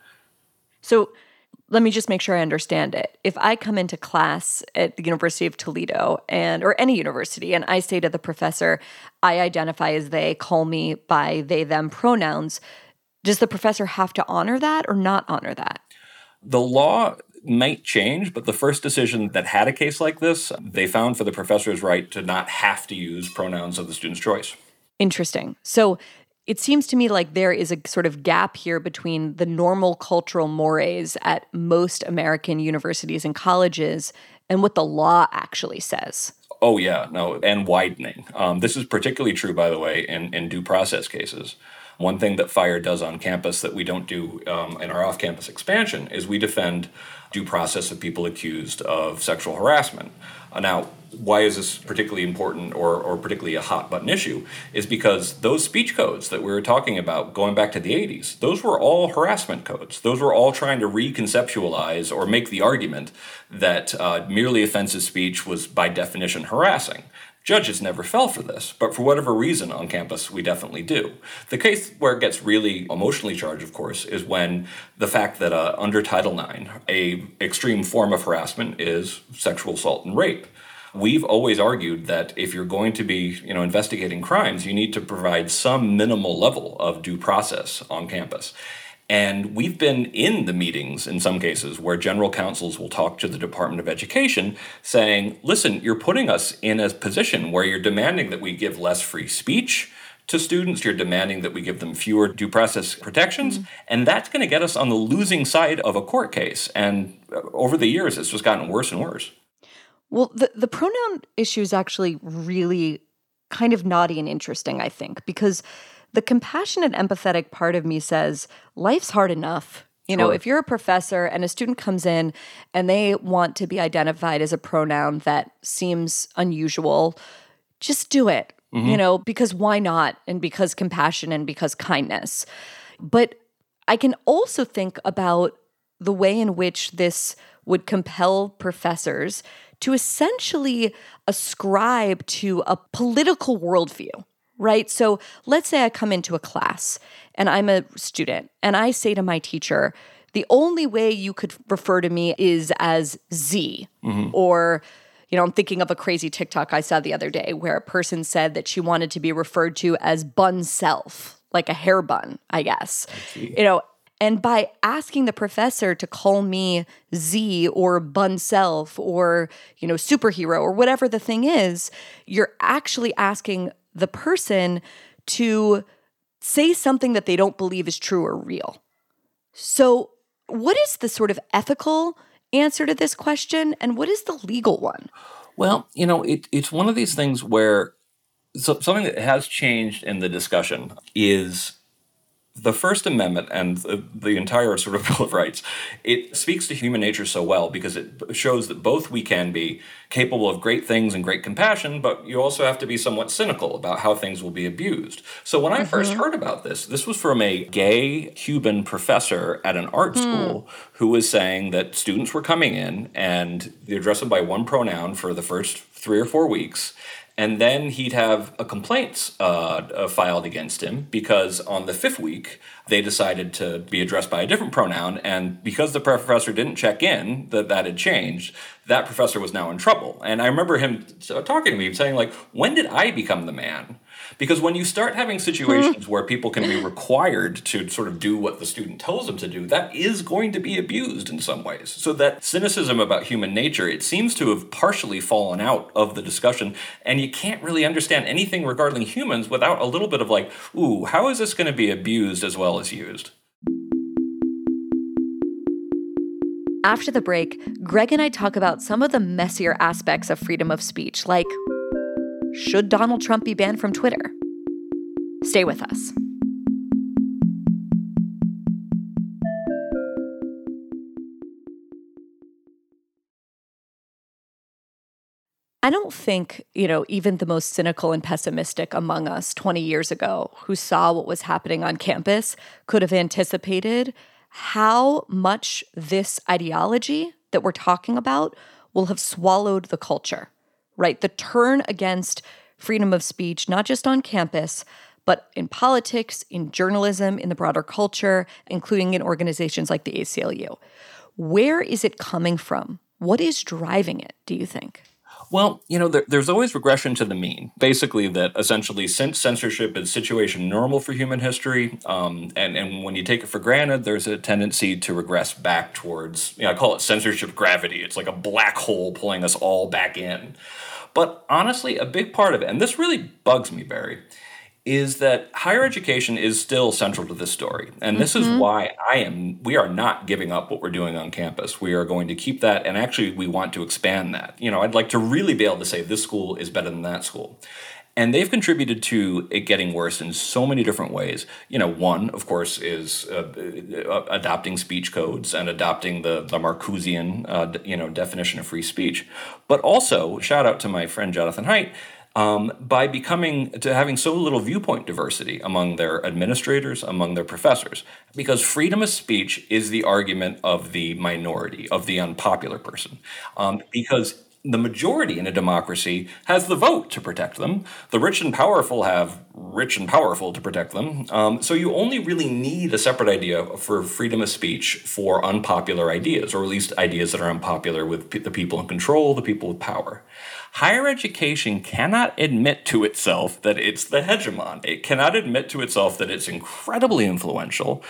So let me just make sure I understand it. If I come into class at the University of Toledo or any university, and I say to the professor, I identify as they, call me by they, them pronouns, does the professor have to honor that or not honor that? The law might change, but the first decision that had a case like this, they found for the professor's right to not have to use pronouns of the student's choice. Interesting. So it seems to me like there is a sort of gap here between the normal cultural mores at most American universities and colleges and what the law actually says. Oh, yeah, no, and widening. This is particularly true, by the way, in due process cases. One thing that FIRE does on campus that we don't do in our off-campus expansion is we defend due process of people accused of sexual harassment. Now, why is this particularly important or particularly a hot-button issue is because those speech codes that we were talking about going back to the 80s, those were all harassment codes. Those were all trying to reconceptualize or make the argument that merely offensive speech was by definition harassing. Judges never fell for this, but for whatever reason on campus, we definitely do. The case where it gets really emotionally charged, of course, is when the fact that under Title IX, a extreme form of harassment is sexual assault and rape. We've always argued that if you're going to be, investigating crimes, you need to provide some minimal level of due process on campus. And we've been in the meetings in some cases where general counsels will talk to the Department of Education saying, listen, you're putting us in a position where you're demanding that we give less free speech to students, you're demanding that we give them fewer due process protections, and that's going to get us on the losing side of a court case. And over the years, it's just gotten worse and worse. Well, the pronoun issue is actually really kind of naughty and interesting, I think, because the compassionate, empathetic part of me says, life's hard enough. If you're a professor and a student comes in and they want to be identified as a pronoun that seems unusual, just do it, because why not? And because compassion and because kindness. But I can also think about the way in which this would compel professors to essentially ascribe to a political worldview. Right? So let's say I come into a class and I'm a student and I say to my teacher, the only way you could refer to me is as Z. Mm-hmm. Or, I'm thinking of a crazy TikTok I saw the other day where a person said that she wanted to be referred to as bun self. like a hair bun, I guess. And by asking the professor to call me Z or bun self or, superhero or whatever the thing is, you're actually asking the person to say something that they don't believe is true or real. So what is the sort of ethical answer to this question, and what is the legal one? Well, it's one of these things where something that has changed in the discussion is the First Amendment and the entire sort of Bill of Rights. It speaks to human nature so well because it shows that both we can be capable of great things and great compassion, but you also have to be somewhat cynical about how things will be abused. So when I first heard about this was from a gay Cuban professor at an art school who was saying that students were coming in and they address them by one pronoun for the first 3 or 4 weeks. And then he'd have a complaint filed against him because on the 5th week, they decided to be addressed by a different pronoun. And because the professor didn't check in that had changed, that professor was now in trouble. And I remember him talking to me saying, like, when did I become the man? Because when you start having situations where people can be required to sort of do what the student tells them to do, that is going to be abused in some ways. So that cynicism about human nature, it seems to have partially fallen out of the discussion. And you can't really understand anything regarding humans without a little bit of like, ooh, how is this going to be abused as well as used? After the break, Greg and I talk about some of the messier aspects of freedom of speech, like, should Donald Trump be banned from Twitter? Stay with us. I don't think, even the most cynical and pessimistic among us 20 years ago who saw what was happening on campus could have anticipated how much this ideology that we're talking about will have swallowed the culture, right? The turn against freedom of speech, not just on campus, but in politics, in journalism, in the broader culture, including in organizations like the ACLU. Where is it coming from? What is driving it, do you think? Well, there's always regression to the mean. Basically, that essentially since censorship is situation normal for human history, and when you take it for granted, there's a tendency to regress back towards, I call it censorship gravity. It's like a black hole pulling us all back in. But honestly, a big part of it, and this really bugs me, Barry, is that higher education is still central to this story. And this is why we are not giving up what we're doing on campus. We are going to keep that, and actually we want to expand that. I'd like to really be able to say this school is better than that school. And they've contributed to it getting worse in so many different ways. One, of course, is adopting speech codes and adopting the Marcusean, definition of free speech. But also, shout out to my friend Jonathan Haidt, by having so little viewpoint diversity among their administrators, among their professors. Because freedom of speech is the argument of the minority, of the unpopular person. Because the majority in a democracy has the vote to protect them. The rich and powerful have rich and powerful to protect them. So you only really need a separate idea for freedom of speech for unpopular ideas, or at least ideas that are unpopular with the people in control, the people with power. Higher education cannot admit to itself that it's the hegemon. It cannot admit to itself that it's incredibly influential,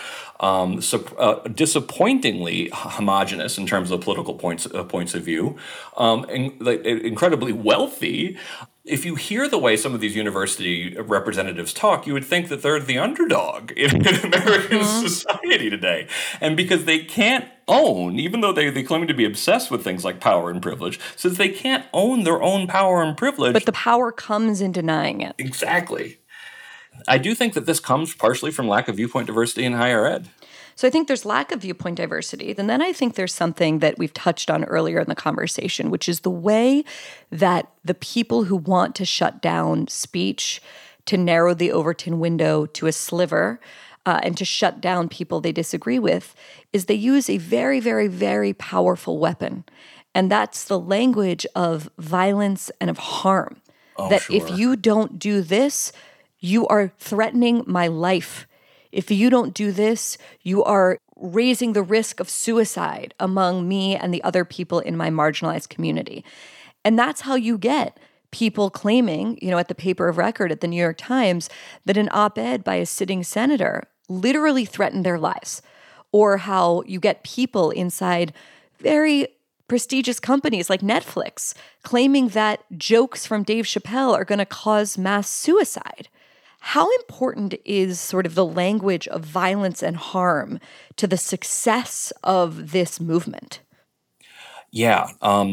disappointingly homogenous in terms of political points of view, incredibly wealthy. If you hear the way some of these university representatives talk, you would think that they're the underdog in American society today. And because they can't own, even though they claim to be obsessed with things like power and privilege, since they can't own their own power and privilege. But the power comes in denying it. Exactly. I do think that this comes partially from lack of viewpoint diversity in higher ed. So I think there's lack of viewpoint diversity. And then I think there's something that we've touched on earlier in the conversation, which is the way that the people who want to shut down speech, to narrow the Overton window to a sliver, and to shut down people they disagree with, is they use a very, very, very powerful weapon. And that's the language of violence and of harm. That if you don't do this, you are threatening my life. If you don't do this, you are raising the risk of suicide among me and the other people in my marginalized community. And that's how you get people claiming, at the paper of record at the New York Times, that an op-ed by a sitting senator literally threatened their lives, or how you get people inside very prestigious companies like Netflix claiming that jokes from Dave Chappelle are going to cause mass suicide. How important is sort of the language of violence and harm to the success of this movement? Yeah.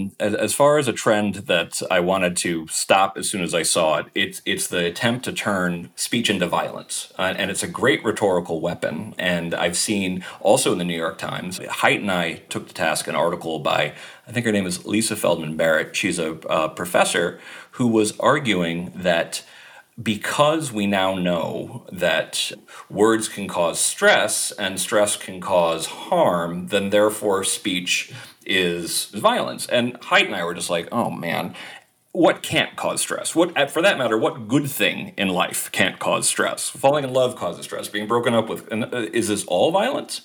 As far as a trend that I wanted to stop as soon as I saw it, it's the attempt to turn speech into violence. And it's a great rhetorical weapon. And I've seen also in the New York Times, Haidt and I took to task an article by, I think her name is Lisa Feldman Barrett. She's a professor who was arguing that because we now know that words can cause stress and stress can cause harm, then therefore speech is violence. And Haidt and I were just like, oh man, what can't cause stress? What, for that matter, what good thing in life can't cause stress? Falling in love causes stress. Being broken up with, is this all violence?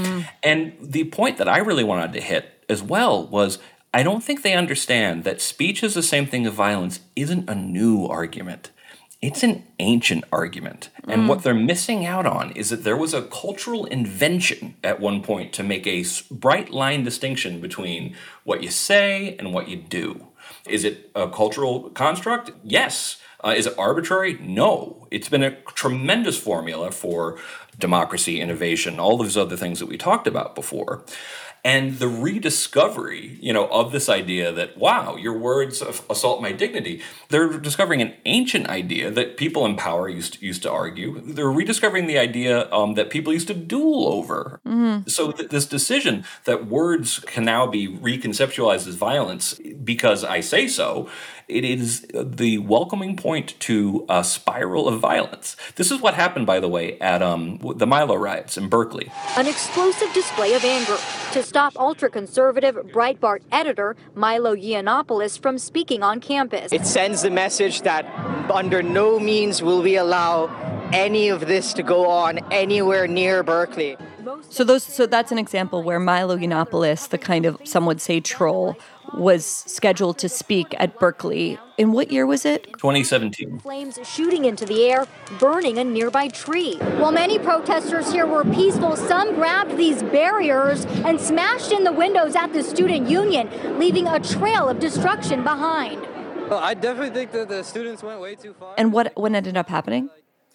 And the point that I really wanted to hit as well was, I don't think they understand that speech is the same thing as violence isn't a new argument. It's an ancient argument. And what they're missing out on is that there was a cultural invention at one point to make a bright line distinction between what you say and what you do. Is it a cultural construct? Yes. Is it arbitrary? No. It's been a tremendous formula for democracy, innovation, all those other things that we talked about before. And the rediscovery, of this idea that, wow, your words assault my dignity. They're discovering an ancient idea that people in power used to argue. They're rediscovering the idea that people used to duel over. So this decision that words can now be reconceptualized as violence because I say so, it is the welcoming point to a spiral of violence. This is what happened, by the way, at the Milo riots in Berkeley. An explosive display of anger to stop ultra-conservative Breitbart editor Milo Yiannopoulos from speaking on campus. It sends the message that under no means will we allow any of this to go on anywhere near Berkeley. So that's an example where Milo Yiannopoulos, the kind of, some would say, troll, was scheduled to speak at Berkeley. In what year was it? 2017. Flames shooting into the air, burning a nearby tree. While many protesters here were peaceful, some grabbed these barriers and smashed in the windows at the student union, leaving a trail of destruction behind. Well, I definitely think that the students went way too far. And what ended up happening?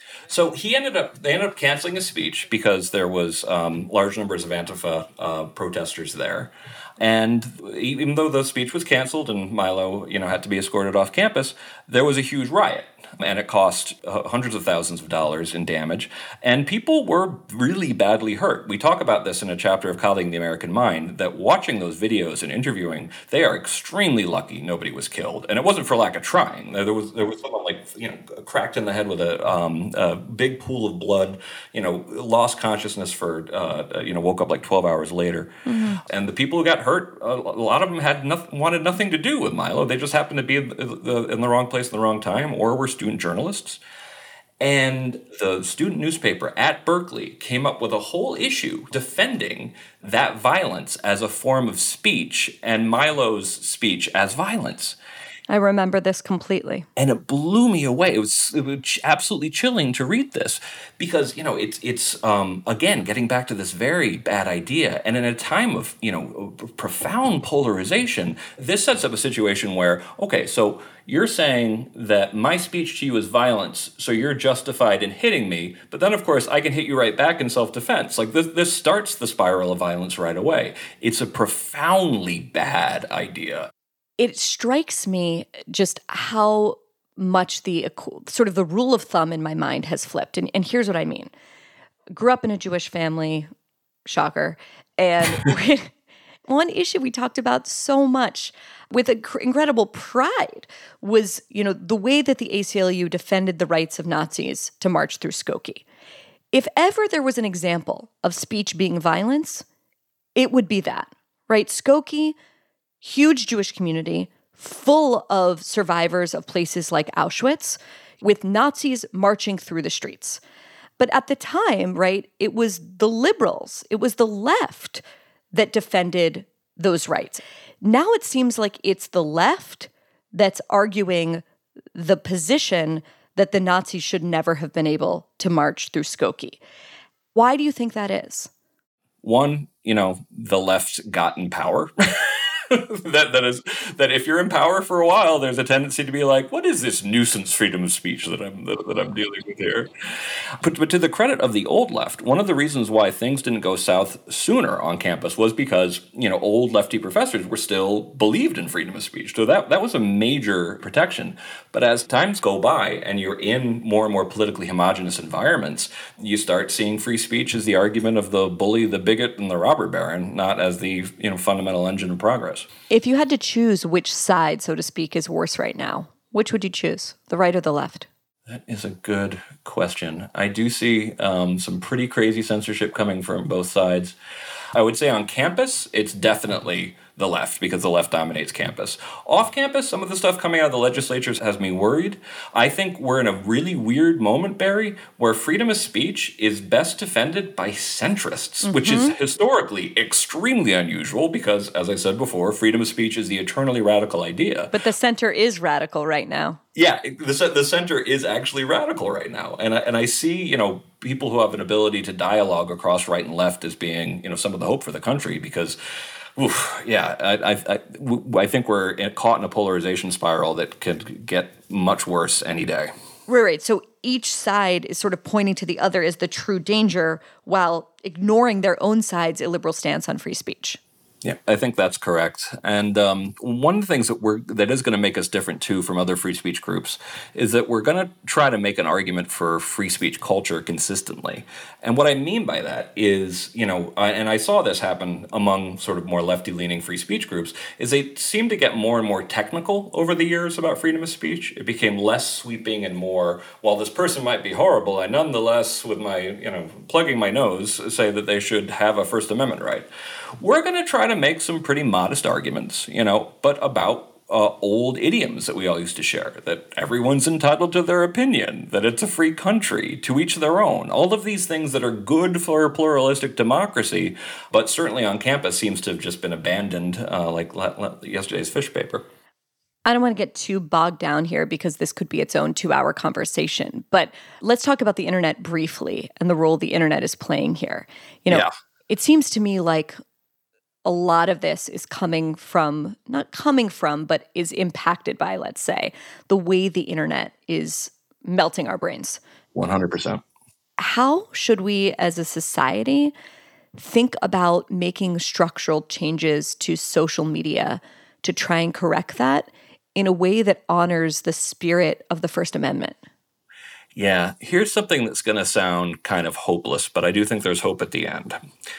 So they ended up canceling his speech because there was large numbers of Antifa protesters there. And even though the speech was canceled and Milo, had to be escorted off campus, there was a huge riot. And it cost hundreds of thousands of dollars in damage. And people were really badly hurt. We talk about this in a chapter of Coddling the American Mind, that watching those videos and interviewing, they are extremely lucky nobody was killed. And it wasn't for lack of trying. There was someone cracked in the head with a big pool of blood, lost consciousness for, woke up like 12 hours later. And the people who got hurt, a lot of them wanted nothing to do with Milo. They just happened to be in the wrong place at the wrong time, or were student journalists. And the student newspaper at Berkeley came up with a whole issue defending that violence as a form of speech and Milo's speech as violence. I remember this completely. And it blew me away. It was absolutely chilling to read this because, it's again, getting back to this very bad idea. And in a time of, profound polarization, this sets up a situation where, okay, so you're saying that my speech to you is violence, so you're justified in hitting me, but then, of course, I can hit you right back in self-defense. Like, this starts the spiral of violence right away. It's a profoundly bad idea. It strikes me just how much the sort of the rule of thumb in my mind has flipped. And here's what I mean. Grew up in a Jewish family, shocker, and one issue we talked about so much with incredible pride was, the way that the ACLU defended the rights of Nazis to march through Skokie. If ever there was an example of speech being violence, it would be that, right? Skokie, huge Jewish community, full of survivors of places like Auschwitz, with Nazis marching through the streets. But at the time, right, it was the liberals, it was the left that defended those rights. Now it seems like it's the left that's arguing the position that the Nazis should never have been able to march through Skokie. Why do you think that is? One, the left got in power. that if you're in power for a while, there's a tendency to be like, what is this nuisance freedom of speech that I'm dealing with here? But to the credit of the old left, one of the reasons why things didn't go south sooner on campus was because, old lefty professors were still believed in freedom of speech. So that was a major protection. But as times go by and you're in more and more politically homogenous environments, you start seeing free speech as the argument of the bully, the bigot, and the robber baron, not as the fundamental engine of progress. If you had to choose which side, so to speak, is worse right now, which would you choose, the right or the left? That is a good question. I do see some pretty crazy censorship coming from both sides. I would say on campus, it's definitely the left, because the left dominates campus. Off campus, some of the stuff coming out of the legislatures has me worried. I think we're in a really weird moment, Barry, where freedom of speech is best defended by centrists, which is historically extremely unusual because, as I said before, freedom of speech is the eternally radical idea. But the center is radical right now. Yeah, the center is actually radical right now. And I see, people who have an ability to dialogue across right and left as being, some of the hope for the country because I think we're caught in a polarization spiral that could get much worse any day. Right. So each side is sort of pointing to the other as the true danger while ignoring their own side's illiberal stance on free speech. Yeah, I think that's correct. And one of the things that is going to make us different, too, from other free speech groups is that we're going to try to make an argument for free speech culture consistently. And what I mean by that is, and I saw this happen among sort of more lefty-leaning free speech groups, is they seem to get more and more technical over the years about freedom of speech. It became less sweeping and more, while this person might be horrible, I nonetheless, with my, plugging my nose, say that they should have a First Amendment right. We're going to try to make some pretty modest arguments, but about old idioms that we all used to share, that everyone's entitled to their opinion, that it's a free country, to each their own. All of these things that are good for a pluralistic democracy, but certainly on campus seems to have just been abandoned like yesterday's fish paper. I don't want to get too bogged down here because this could be its own 2-hour conversation, but let's talk about the internet briefly and the role the internet is playing here. It seems to me like a lot of this is but is impacted by, let's say, the way the internet is melting our brains. 100%. How should we as a society think about making structural changes to social media to try and correct that in a way that honors the spirit of the First Amendment? Yeah, here's something that's going to sound kind of hopeless, but I do think there's hope at the end.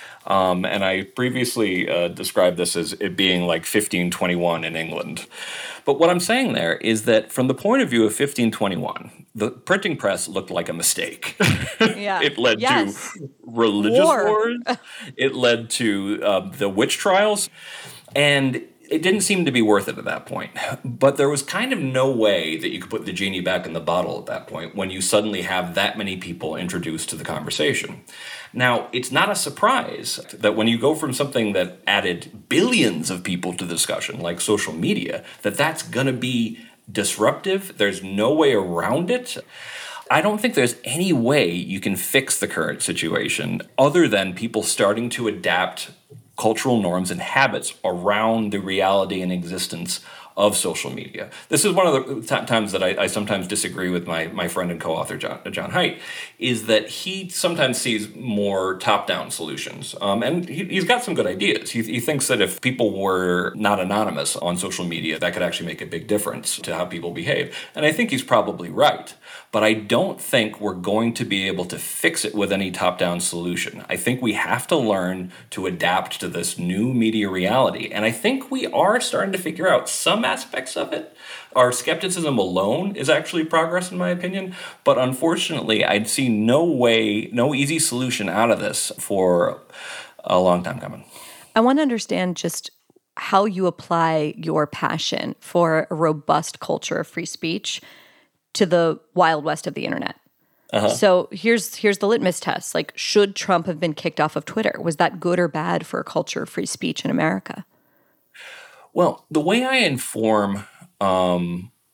And I previously described this as it being like 1521 in England. But what I'm saying there is that from the point of view of 1521, the printing press looked like a mistake. Yeah. It led to religious wars. It led to the witch trials. And it didn't seem to be worth it at that point. But there was kind of no way that you could put the genie back in the bottle at that point when you suddenly have that many people introduced to the conversation. Now, it's not a surprise that when you go from something that added billions of people to the discussion, like social media, that's going to be disruptive. There's no way around it. I don't think there's any way you can fix the current situation other than people starting to adapt cultural norms and habits around the reality and existence of social media. This is one of the times that I sometimes disagree with my friend and co-author John Haidt, is that he sometimes sees more top-down solutions. And he's got some good ideas. He thinks that if people were not anonymous on social media, that could actually make a big difference to how people behave. And I think he's probably right. But I don't think we're going to be able to fix it with any top-down solution. I think we have to learn to adapt to this new media reality. And I think we are starting to figure out some aspects of it. Our skepticism alone is actually progress, in my opinion. But unfortunately, I'd see no easy solution out of this for a long time coming. I want to understand just how you apply your passion for a robust culture of free speech to the Wild West of the internet. So here's the litmus test. Like, should Trump have been kicked off of Twitter? Was that good or bad for a culture of free speech in America? Well, the way I inform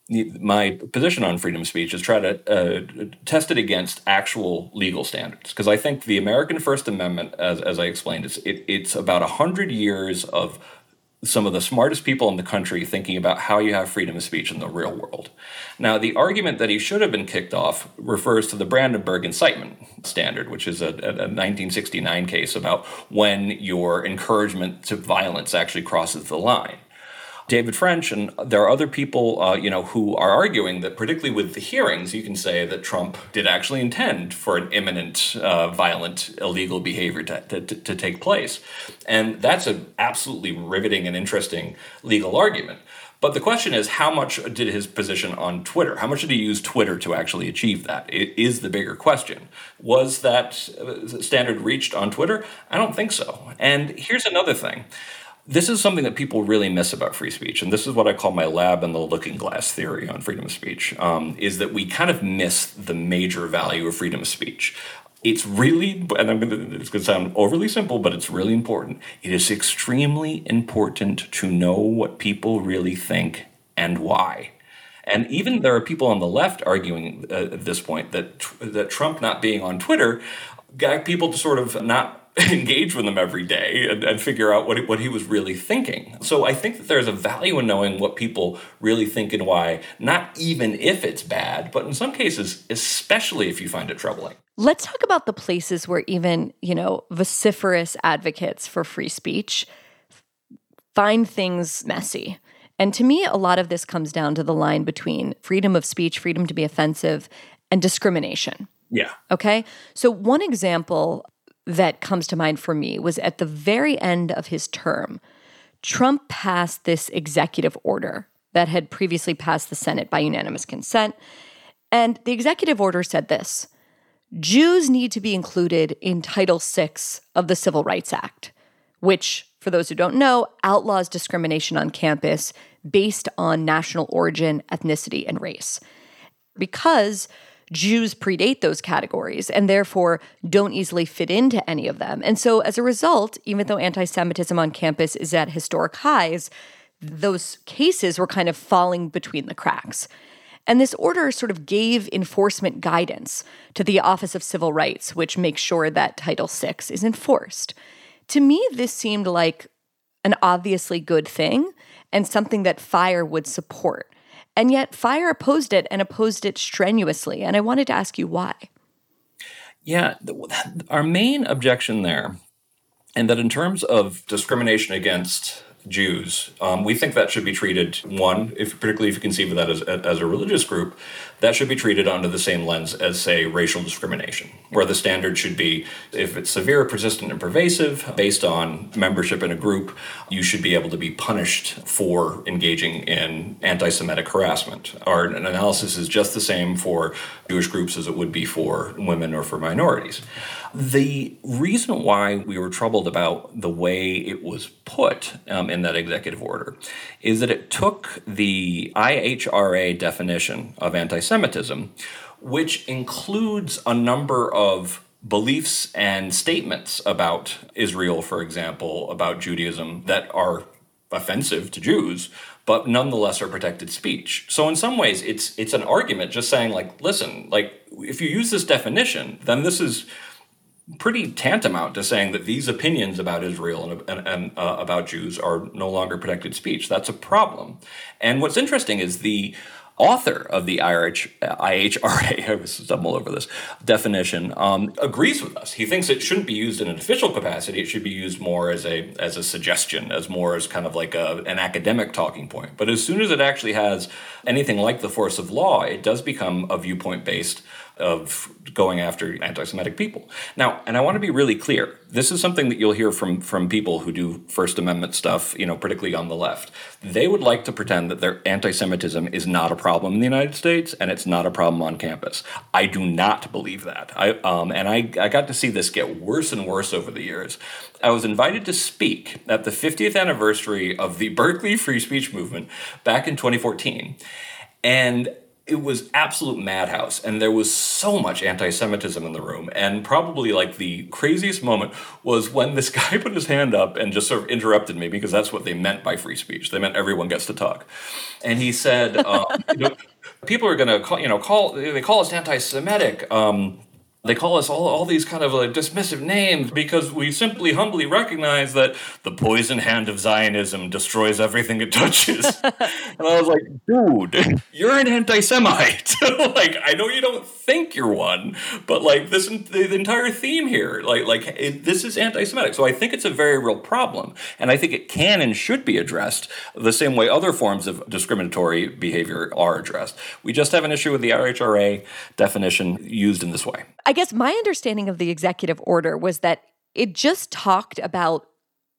my position on freedom of speech is try to test it against actual legal standards. Because I think the American First Amendment, as I explained, it's about 100 years of some of the smartest people in the country thinking about how you have freedom of speech in the real world. Now, the argument that he should have been kicked off refers to the Brandenburg Incitement Standard, which is a 1969 case about when your encouragement to violence actually crosses the line. David French, and there are other people, who are arguing that, particularly with the hearings, you can say that Trump did actually intend for an imminent, violent, illegal behavior to take place. And that's an absolutely riveting and interesting legal argument. But the question is, how much did his position on Twitter, how much did he use Twitter to actually achieve that? It is the bigger question. Was that standard reached on Twitter? I don't think so. And here's another thing. This is something that people really miss about free speech, and this is what I call my lab in the looking glass theory on freedom of speech, is that we kind of miss the major value of freedom of speech. It's really, and it's going to sound overly simple, but it's really important. It is extremely important to know what people really think and why. And even there are people on the left arguing at this point that Trump not being on Twitter got people to sort of not engage with him every day and figure out what he was really thinking. So I think that there's a value in knowing what people really think and why, not even if it's bad, but in some cases, especially if you find it troubling. Let's talk about the places where even, vociferous advocates for free speech find things messy. And to me, a lot of this comes down to the line between freedom of speech, freedom to be offensive, and discrimination. Yeah. Okay? So one example that comes to mind for me was at the very end of his term, Trump passed this executive order that had previously passed the Senate by unanimous consent. And the executive order said this: Jews need to be included in Title VI of the Civil Rights Act, which, for those who don't know, outlaws discrimination on campus based on national origin, ethnicity, and race. Because Jews predate those categories and therefore don't easily fit into any of them. And so as a result, even though anti-Semitism on campus is at historic highs, those cases were kind of falling between the cracks. And this order sort of gave enforcement guidance to the Office of Civil Rights, which makes sure that Title VI is enforced. To me, this seemed like an obviously good thing and something that FIRE would support. And yet FIRE opposed it and opposed it strenuously. And I wanted to ask you why. Yeah, our main objection there, and that in terms of discrimination against Jews, we think that should be treated, particularly if you conceive of that as a religious group, that should be treated under the same lens as, say, racial discrimination, where the standard should be, if it's severe, persistent, and pervasive, based on membership in a group, you should be able to be punished for engaging in anti-Semitic harassment. Our analysis is just the same for Jewish groups as it would be for women or for minorities. The reason why we were troubled about the way it was put in that executive order is that it took the IHRA definition of anti-Semitism, which includes a number of beliefs and statements about Israel, for example, about Judaism, that are offensive to Jews, but nonetheless are protected speech. So in some ways, it's an argument just saying, listen, if you use this definition, then this is pretty tantamount to saying that these opinions about Israel and about Jews are no longer protected speech. That's a problem. And what's interesting is the author of the IHRA, I was stumble over this definition, agrees with us. He thinks it shouldn't be used in an official capacity. It should be used more as a suggestion, as kind of like an academic talking point. But as soon as it actually has anything like the force of law, it does become a viewpoint-based of going after anti-Semitic people. Now, and I want to be really clear, this is something that you'll hear from people who do First Amendment stuff, particularly on the left. They would like to pretend that their anti-Semitism is not a problem in the United States and it's not a problem on campus. I do not believe that. I got to see this get worse and worse over the years. I was invited to speak at the 50th anniversary of the Berkeley Free Speech Movement back in 2014. And It was absolute madhouse, and there was so much anti-Semitism in the room. And probably like the craziest moment was when this guy put his hand up and just sort of interrupted me, because that's what they meant by free speech. They meant everyone gets to talk. And he said, people are going to they call us anti-Semitic. They call us all these kind of like dismissive names because we simply humbly recognize that the poison hand of Zionism destroys everything it touches. And I was like, dude, you're an anti-Semite. Like, I know you don't think you're one, but like the entire theme here, this is anti-Semitic. So I think it's a very real problem. And I think it can and should be addressed the same way other forms of discriminatory behavior are addressed. We just have an issue with the RHRA definition used in this way. I guess my understanding of the executive order was that it just talked about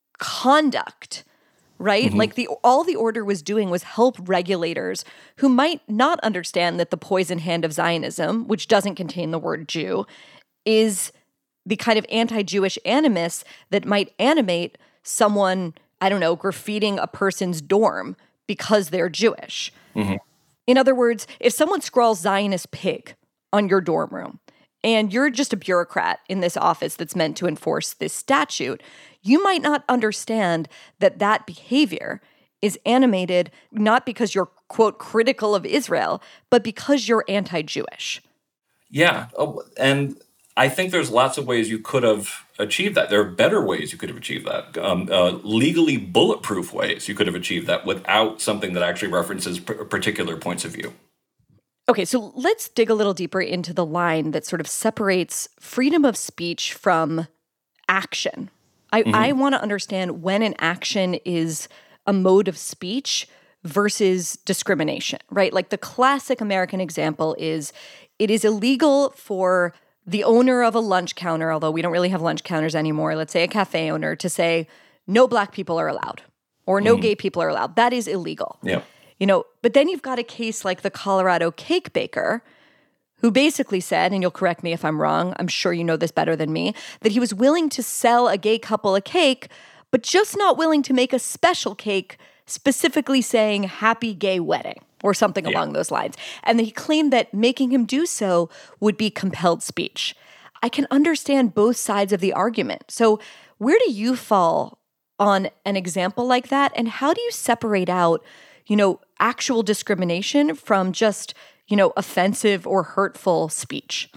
conduct, right? Mm-hmm. Like all the order was doing was help regulators who might not understand that the poison hand of Zionism, which doesn't contain the word Jew, is the kind of anti-Jewish animus that might animate someone, I don't know, graffitiing a person's dorm because they're Jewish. Mm-hmm. In other words, if someone scrawls Zionist pig on your dorm room, and you're just a bureaucrat in this office that's meant to enforce this statute, you might not understand that that behavior is animated not because you're, quote, critical of Israel, but because you're anti-Jewish. Yeah, and I think there's lots of ways you could have achieved that. There are better ways you could have achieved that. Legally bulletproof ways you could have achieved that without something that actually references particular points of view. Okay, so let's dig a little deeper into the line that sort of separates freedom of speech from action. I want to understand when an action is a mode of speech versus discrimination, right? Like the classic American example is it is illegal for the owner of a lunch counter, although we don't really have lunch counters anymore, let's say a cafe owner, to say no black people are allowed or no gay people are allowed. That is illegal. Yeah. But then you've got a case like the Colorado cake baker who basically said, and you'll correct me if I'm wrong, I'm sure you know this better than me, that he was willing to sell a gay couple a cake, but just not willing to make a special cake specifically saying happy gay wedding or something along those lines. And he claimed that making him do so would be compelled speech. I can understand both sides of the argument. So where do you fall on an example like that? And how do you separate out actual discrimination from just, offensive or hurtful speech?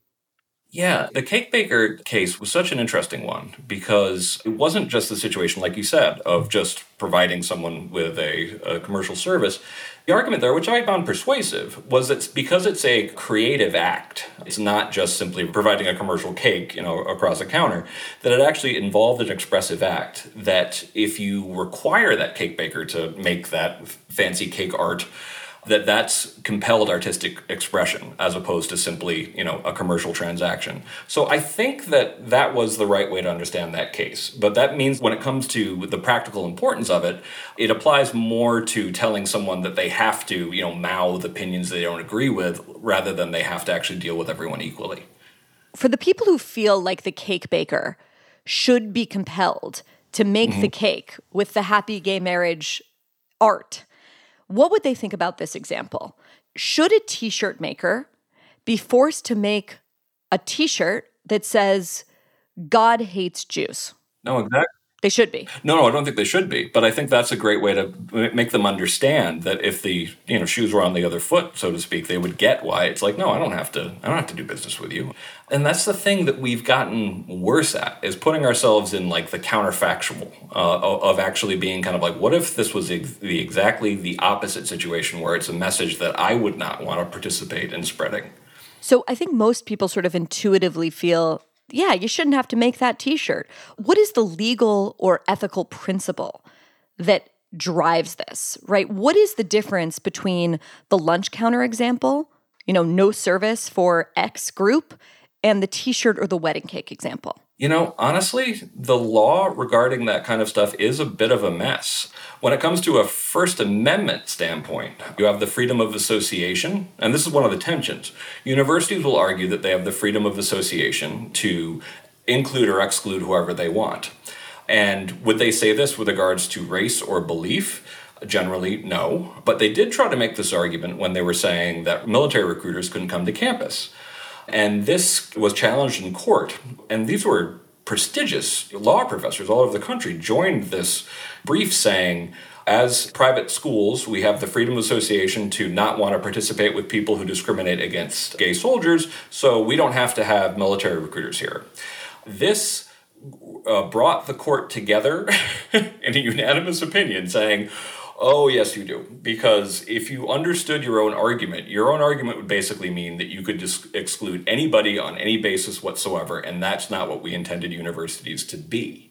Yeah, the cake baker case was such an interesting one because it wasn't just the situation, like you said, of just providing someone with a commercial service. The argument there, which I found persuasive, was that because it's a creative act, it's not just simply providing a commercial cake, across a counter, that it actually involved an expressive act, that if you require that cake baker to make that fancy cake art, that's compelled artistic expression as opposed to simply, a commercial transaction. So I think that was the right way to understand that case. But that means when it comes to the practical importance of it, it applies more to telling someone that they have to, mouth opinions they don't agree with rather than they have to actually deal with everyone equally. For the people who feel like the cake baker should be compelled to make the cake with the happy gay marriage art, what would they think about this example? Should a t-shirt maker be forced to make a t-shirt that says, God hates Jews? No, exactly. They should be. No, I don't think they should be. But I think that's a great way to make them understand that if the shoes were on the other foot, so to speak, they would get why it's like, no, I don't have to do business with you. And that's the thing that we've gotten worse at, is putting ourselves in like the counterfactual of actually being kind of like, what if this was exactly the opposite situation where it's a message that I would not want to participate in spreading? So I think most people sort of intuitively feel, yeah, you shouldn't have to make that t-shirt. What is the legal or ethical principle that drives this, right? What is the difference between the lunch counter example, no service for X group, and the t-shirt or the wedding cake example? Honestly, the law regarding that kind of stuff is a bit of a mess. When it comes to a First Amendment standpoint, you have the freedom of association, and this is one of the tensions. Universities will argue that they have the freedom of association to include or exclude whoever they want. And would they say this with regards to race or belief? generally, no. But they did try to make this argument when they were saying that military recruiters couldn't come to campus. And this was challenged in court. And these were prestigious law professors all over the country joined this brief saying, as private schools, we have the freedom of association to not want to participate with people who discriminate against gay soldiers, so we don't have to have military recruiters here. This brought the court together in a unanimous opinion saying, oh, yes, you do. Because if you understood your own argument would basically mean that you could just exclude anybody on any basis whatsoever, and that's not what we intended universities to be.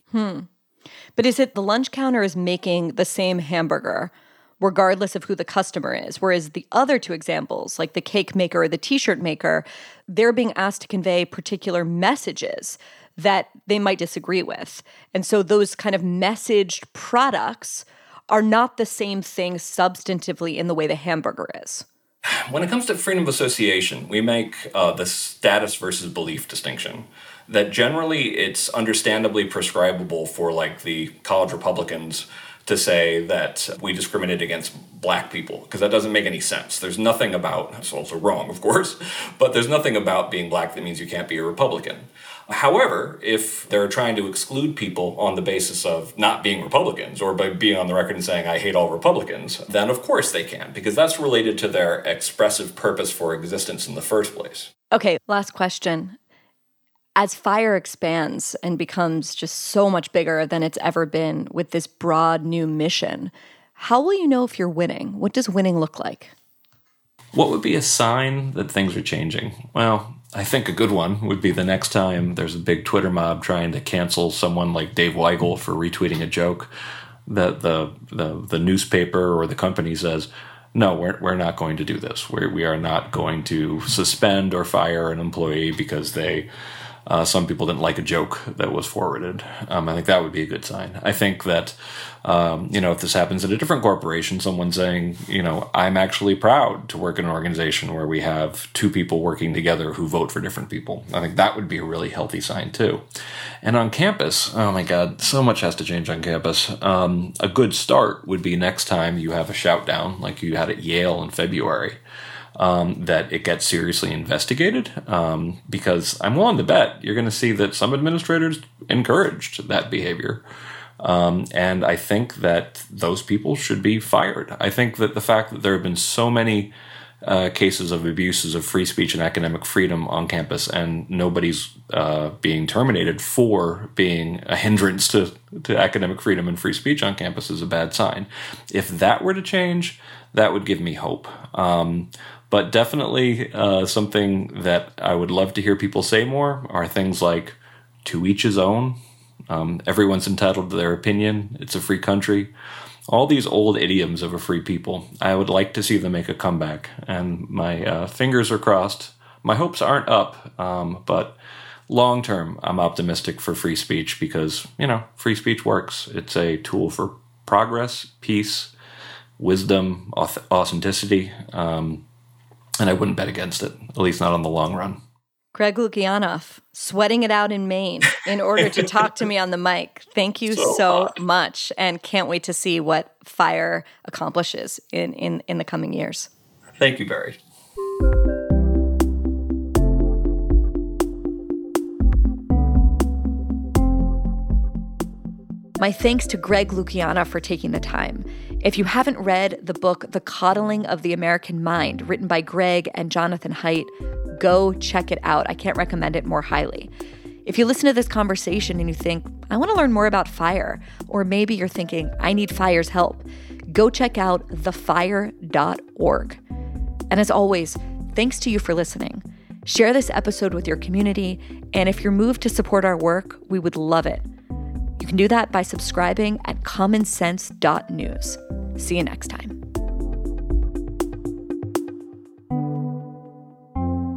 But is it the lunch counter is making the same hamburger regardless of who the customer is? Whereas the other two examples, like the cake maker or the T-shirt maker, they're being asked to convey particular messages that they might disagree with. And so those kind of messaged products are not the same thing substantively in the way the hamburger is. When it comes to freedom of association, we make the status versus belief distinction. That generally it's understandably prescribable for like the college Republicans to say that we discriminate against black people, because that doesn't make any sense. There's nothing about, it's also wrong, of course, but there's nothing about being black that means you can't be a Republican. However, if they're trying to exclude people on the basis of not being Republicans or by being on the record and saying, I hate all Republicans, then of course they can, because that's related to their expressive purpose for existence in the first place. Okay, last question. As FIRE expands and becomes just so much bigger than it's ever been with this broad new mission, how will you know if you're winning? What does winning look like? What would be a sign that things are changing? Well, I think a good one would be the next time there's a big Twitter mob trying to cancel someone like Dave Weigel for retweeting a joke that the newspaper or the company says, no, we're not going to do this. We are not going to suspend or fire an employee because some people didn't like a joke that was forwarded. I think that would be a good sign. I think that, if this happens at a different corporation, someone saying, I'm actually proud to work in an organization where we have two people working together who vote for different people. I think that would be a really healthy sign too. And on campus, oh my God, so much has to change on campus. A good start would be next time you have a shout down like you had at Yale in February. That it gets seriously investigated, because I'm willing to bet you're going to see that some administrators encouraged that behavior. And I think that those people should be fired. I think that the fact that there have been so many cases of abuses of free speech and academic freedom on campus and nobody's being terminated for being a hindrance to academic freedom and free speech on campus is a bad sign. If that were to change, that would give me hope. But definitely something that I would love to hear people say more are things like, to each his own, everyone's entitled to their opinion, it's a free country. All these old idioms of a free people, I would like to see them make a comeback. And my fingers are crossed. My hopes aren't up, but long term, I'm optimistic for free speech because, free speech works. It's a tool for progress, peace, wisdom, authenticity. And I wouldn't bet against it, at least not on the long run. Greg Lukianoff, sweating it out in Maine in order to talk to me on the mic. Thank you so much, and can't wait to see what FIRE accomplishes in the coming years. Thank you, Barry. My thanks to Greg Lukianoff for taking the time. If you haven't read the book, The Coddling of the American Mind, written by Greg and Jonathan Haidt, go check it out. I can't recommend it more highly. If you listen to this conversation and you think, I want to learn more about FIRE, or maybe you're thinking, I need FIRE's help, go check out thefire.org. And as always, thanks to you for listening. Share this episode with your community, and if you're moved to support our work, we would love it. You can do that by subscribing at commonsense.news. See you next time.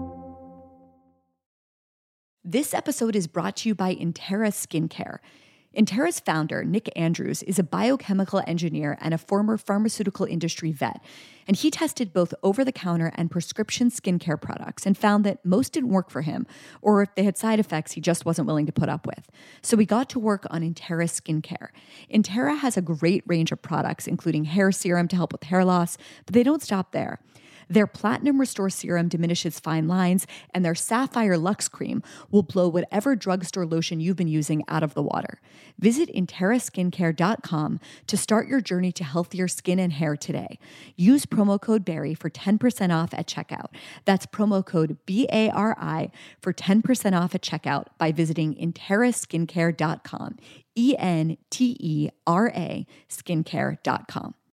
This episode is brought to you by Intera Skincare. Intera's founder, Nick Andrews, is a biochemical engineer and a former pharmaceutical industry vet, and he tested both over-the-counter and prescription skincare products and found that most didn't work for him, or if they had side effects he just wasn't willing to put up with. So he got to work on Intera Skincare. Intera has a great range of products, including hair serum to help with hair loss, but they don't stop there. Their Platinum Restore Serum diminishes fine lines, and their Sapphire Luxe Cream will blow whatever drugstore lotion you've been using out of the water. Visit InteraSkincare.com to start your journey to healthier skin and hair today. Use promo code BARRY for 10% off at checkout. That's promo code BARI for 10% off at checkout by visiting InteraSkincare.com. ENTERA Skincare.com.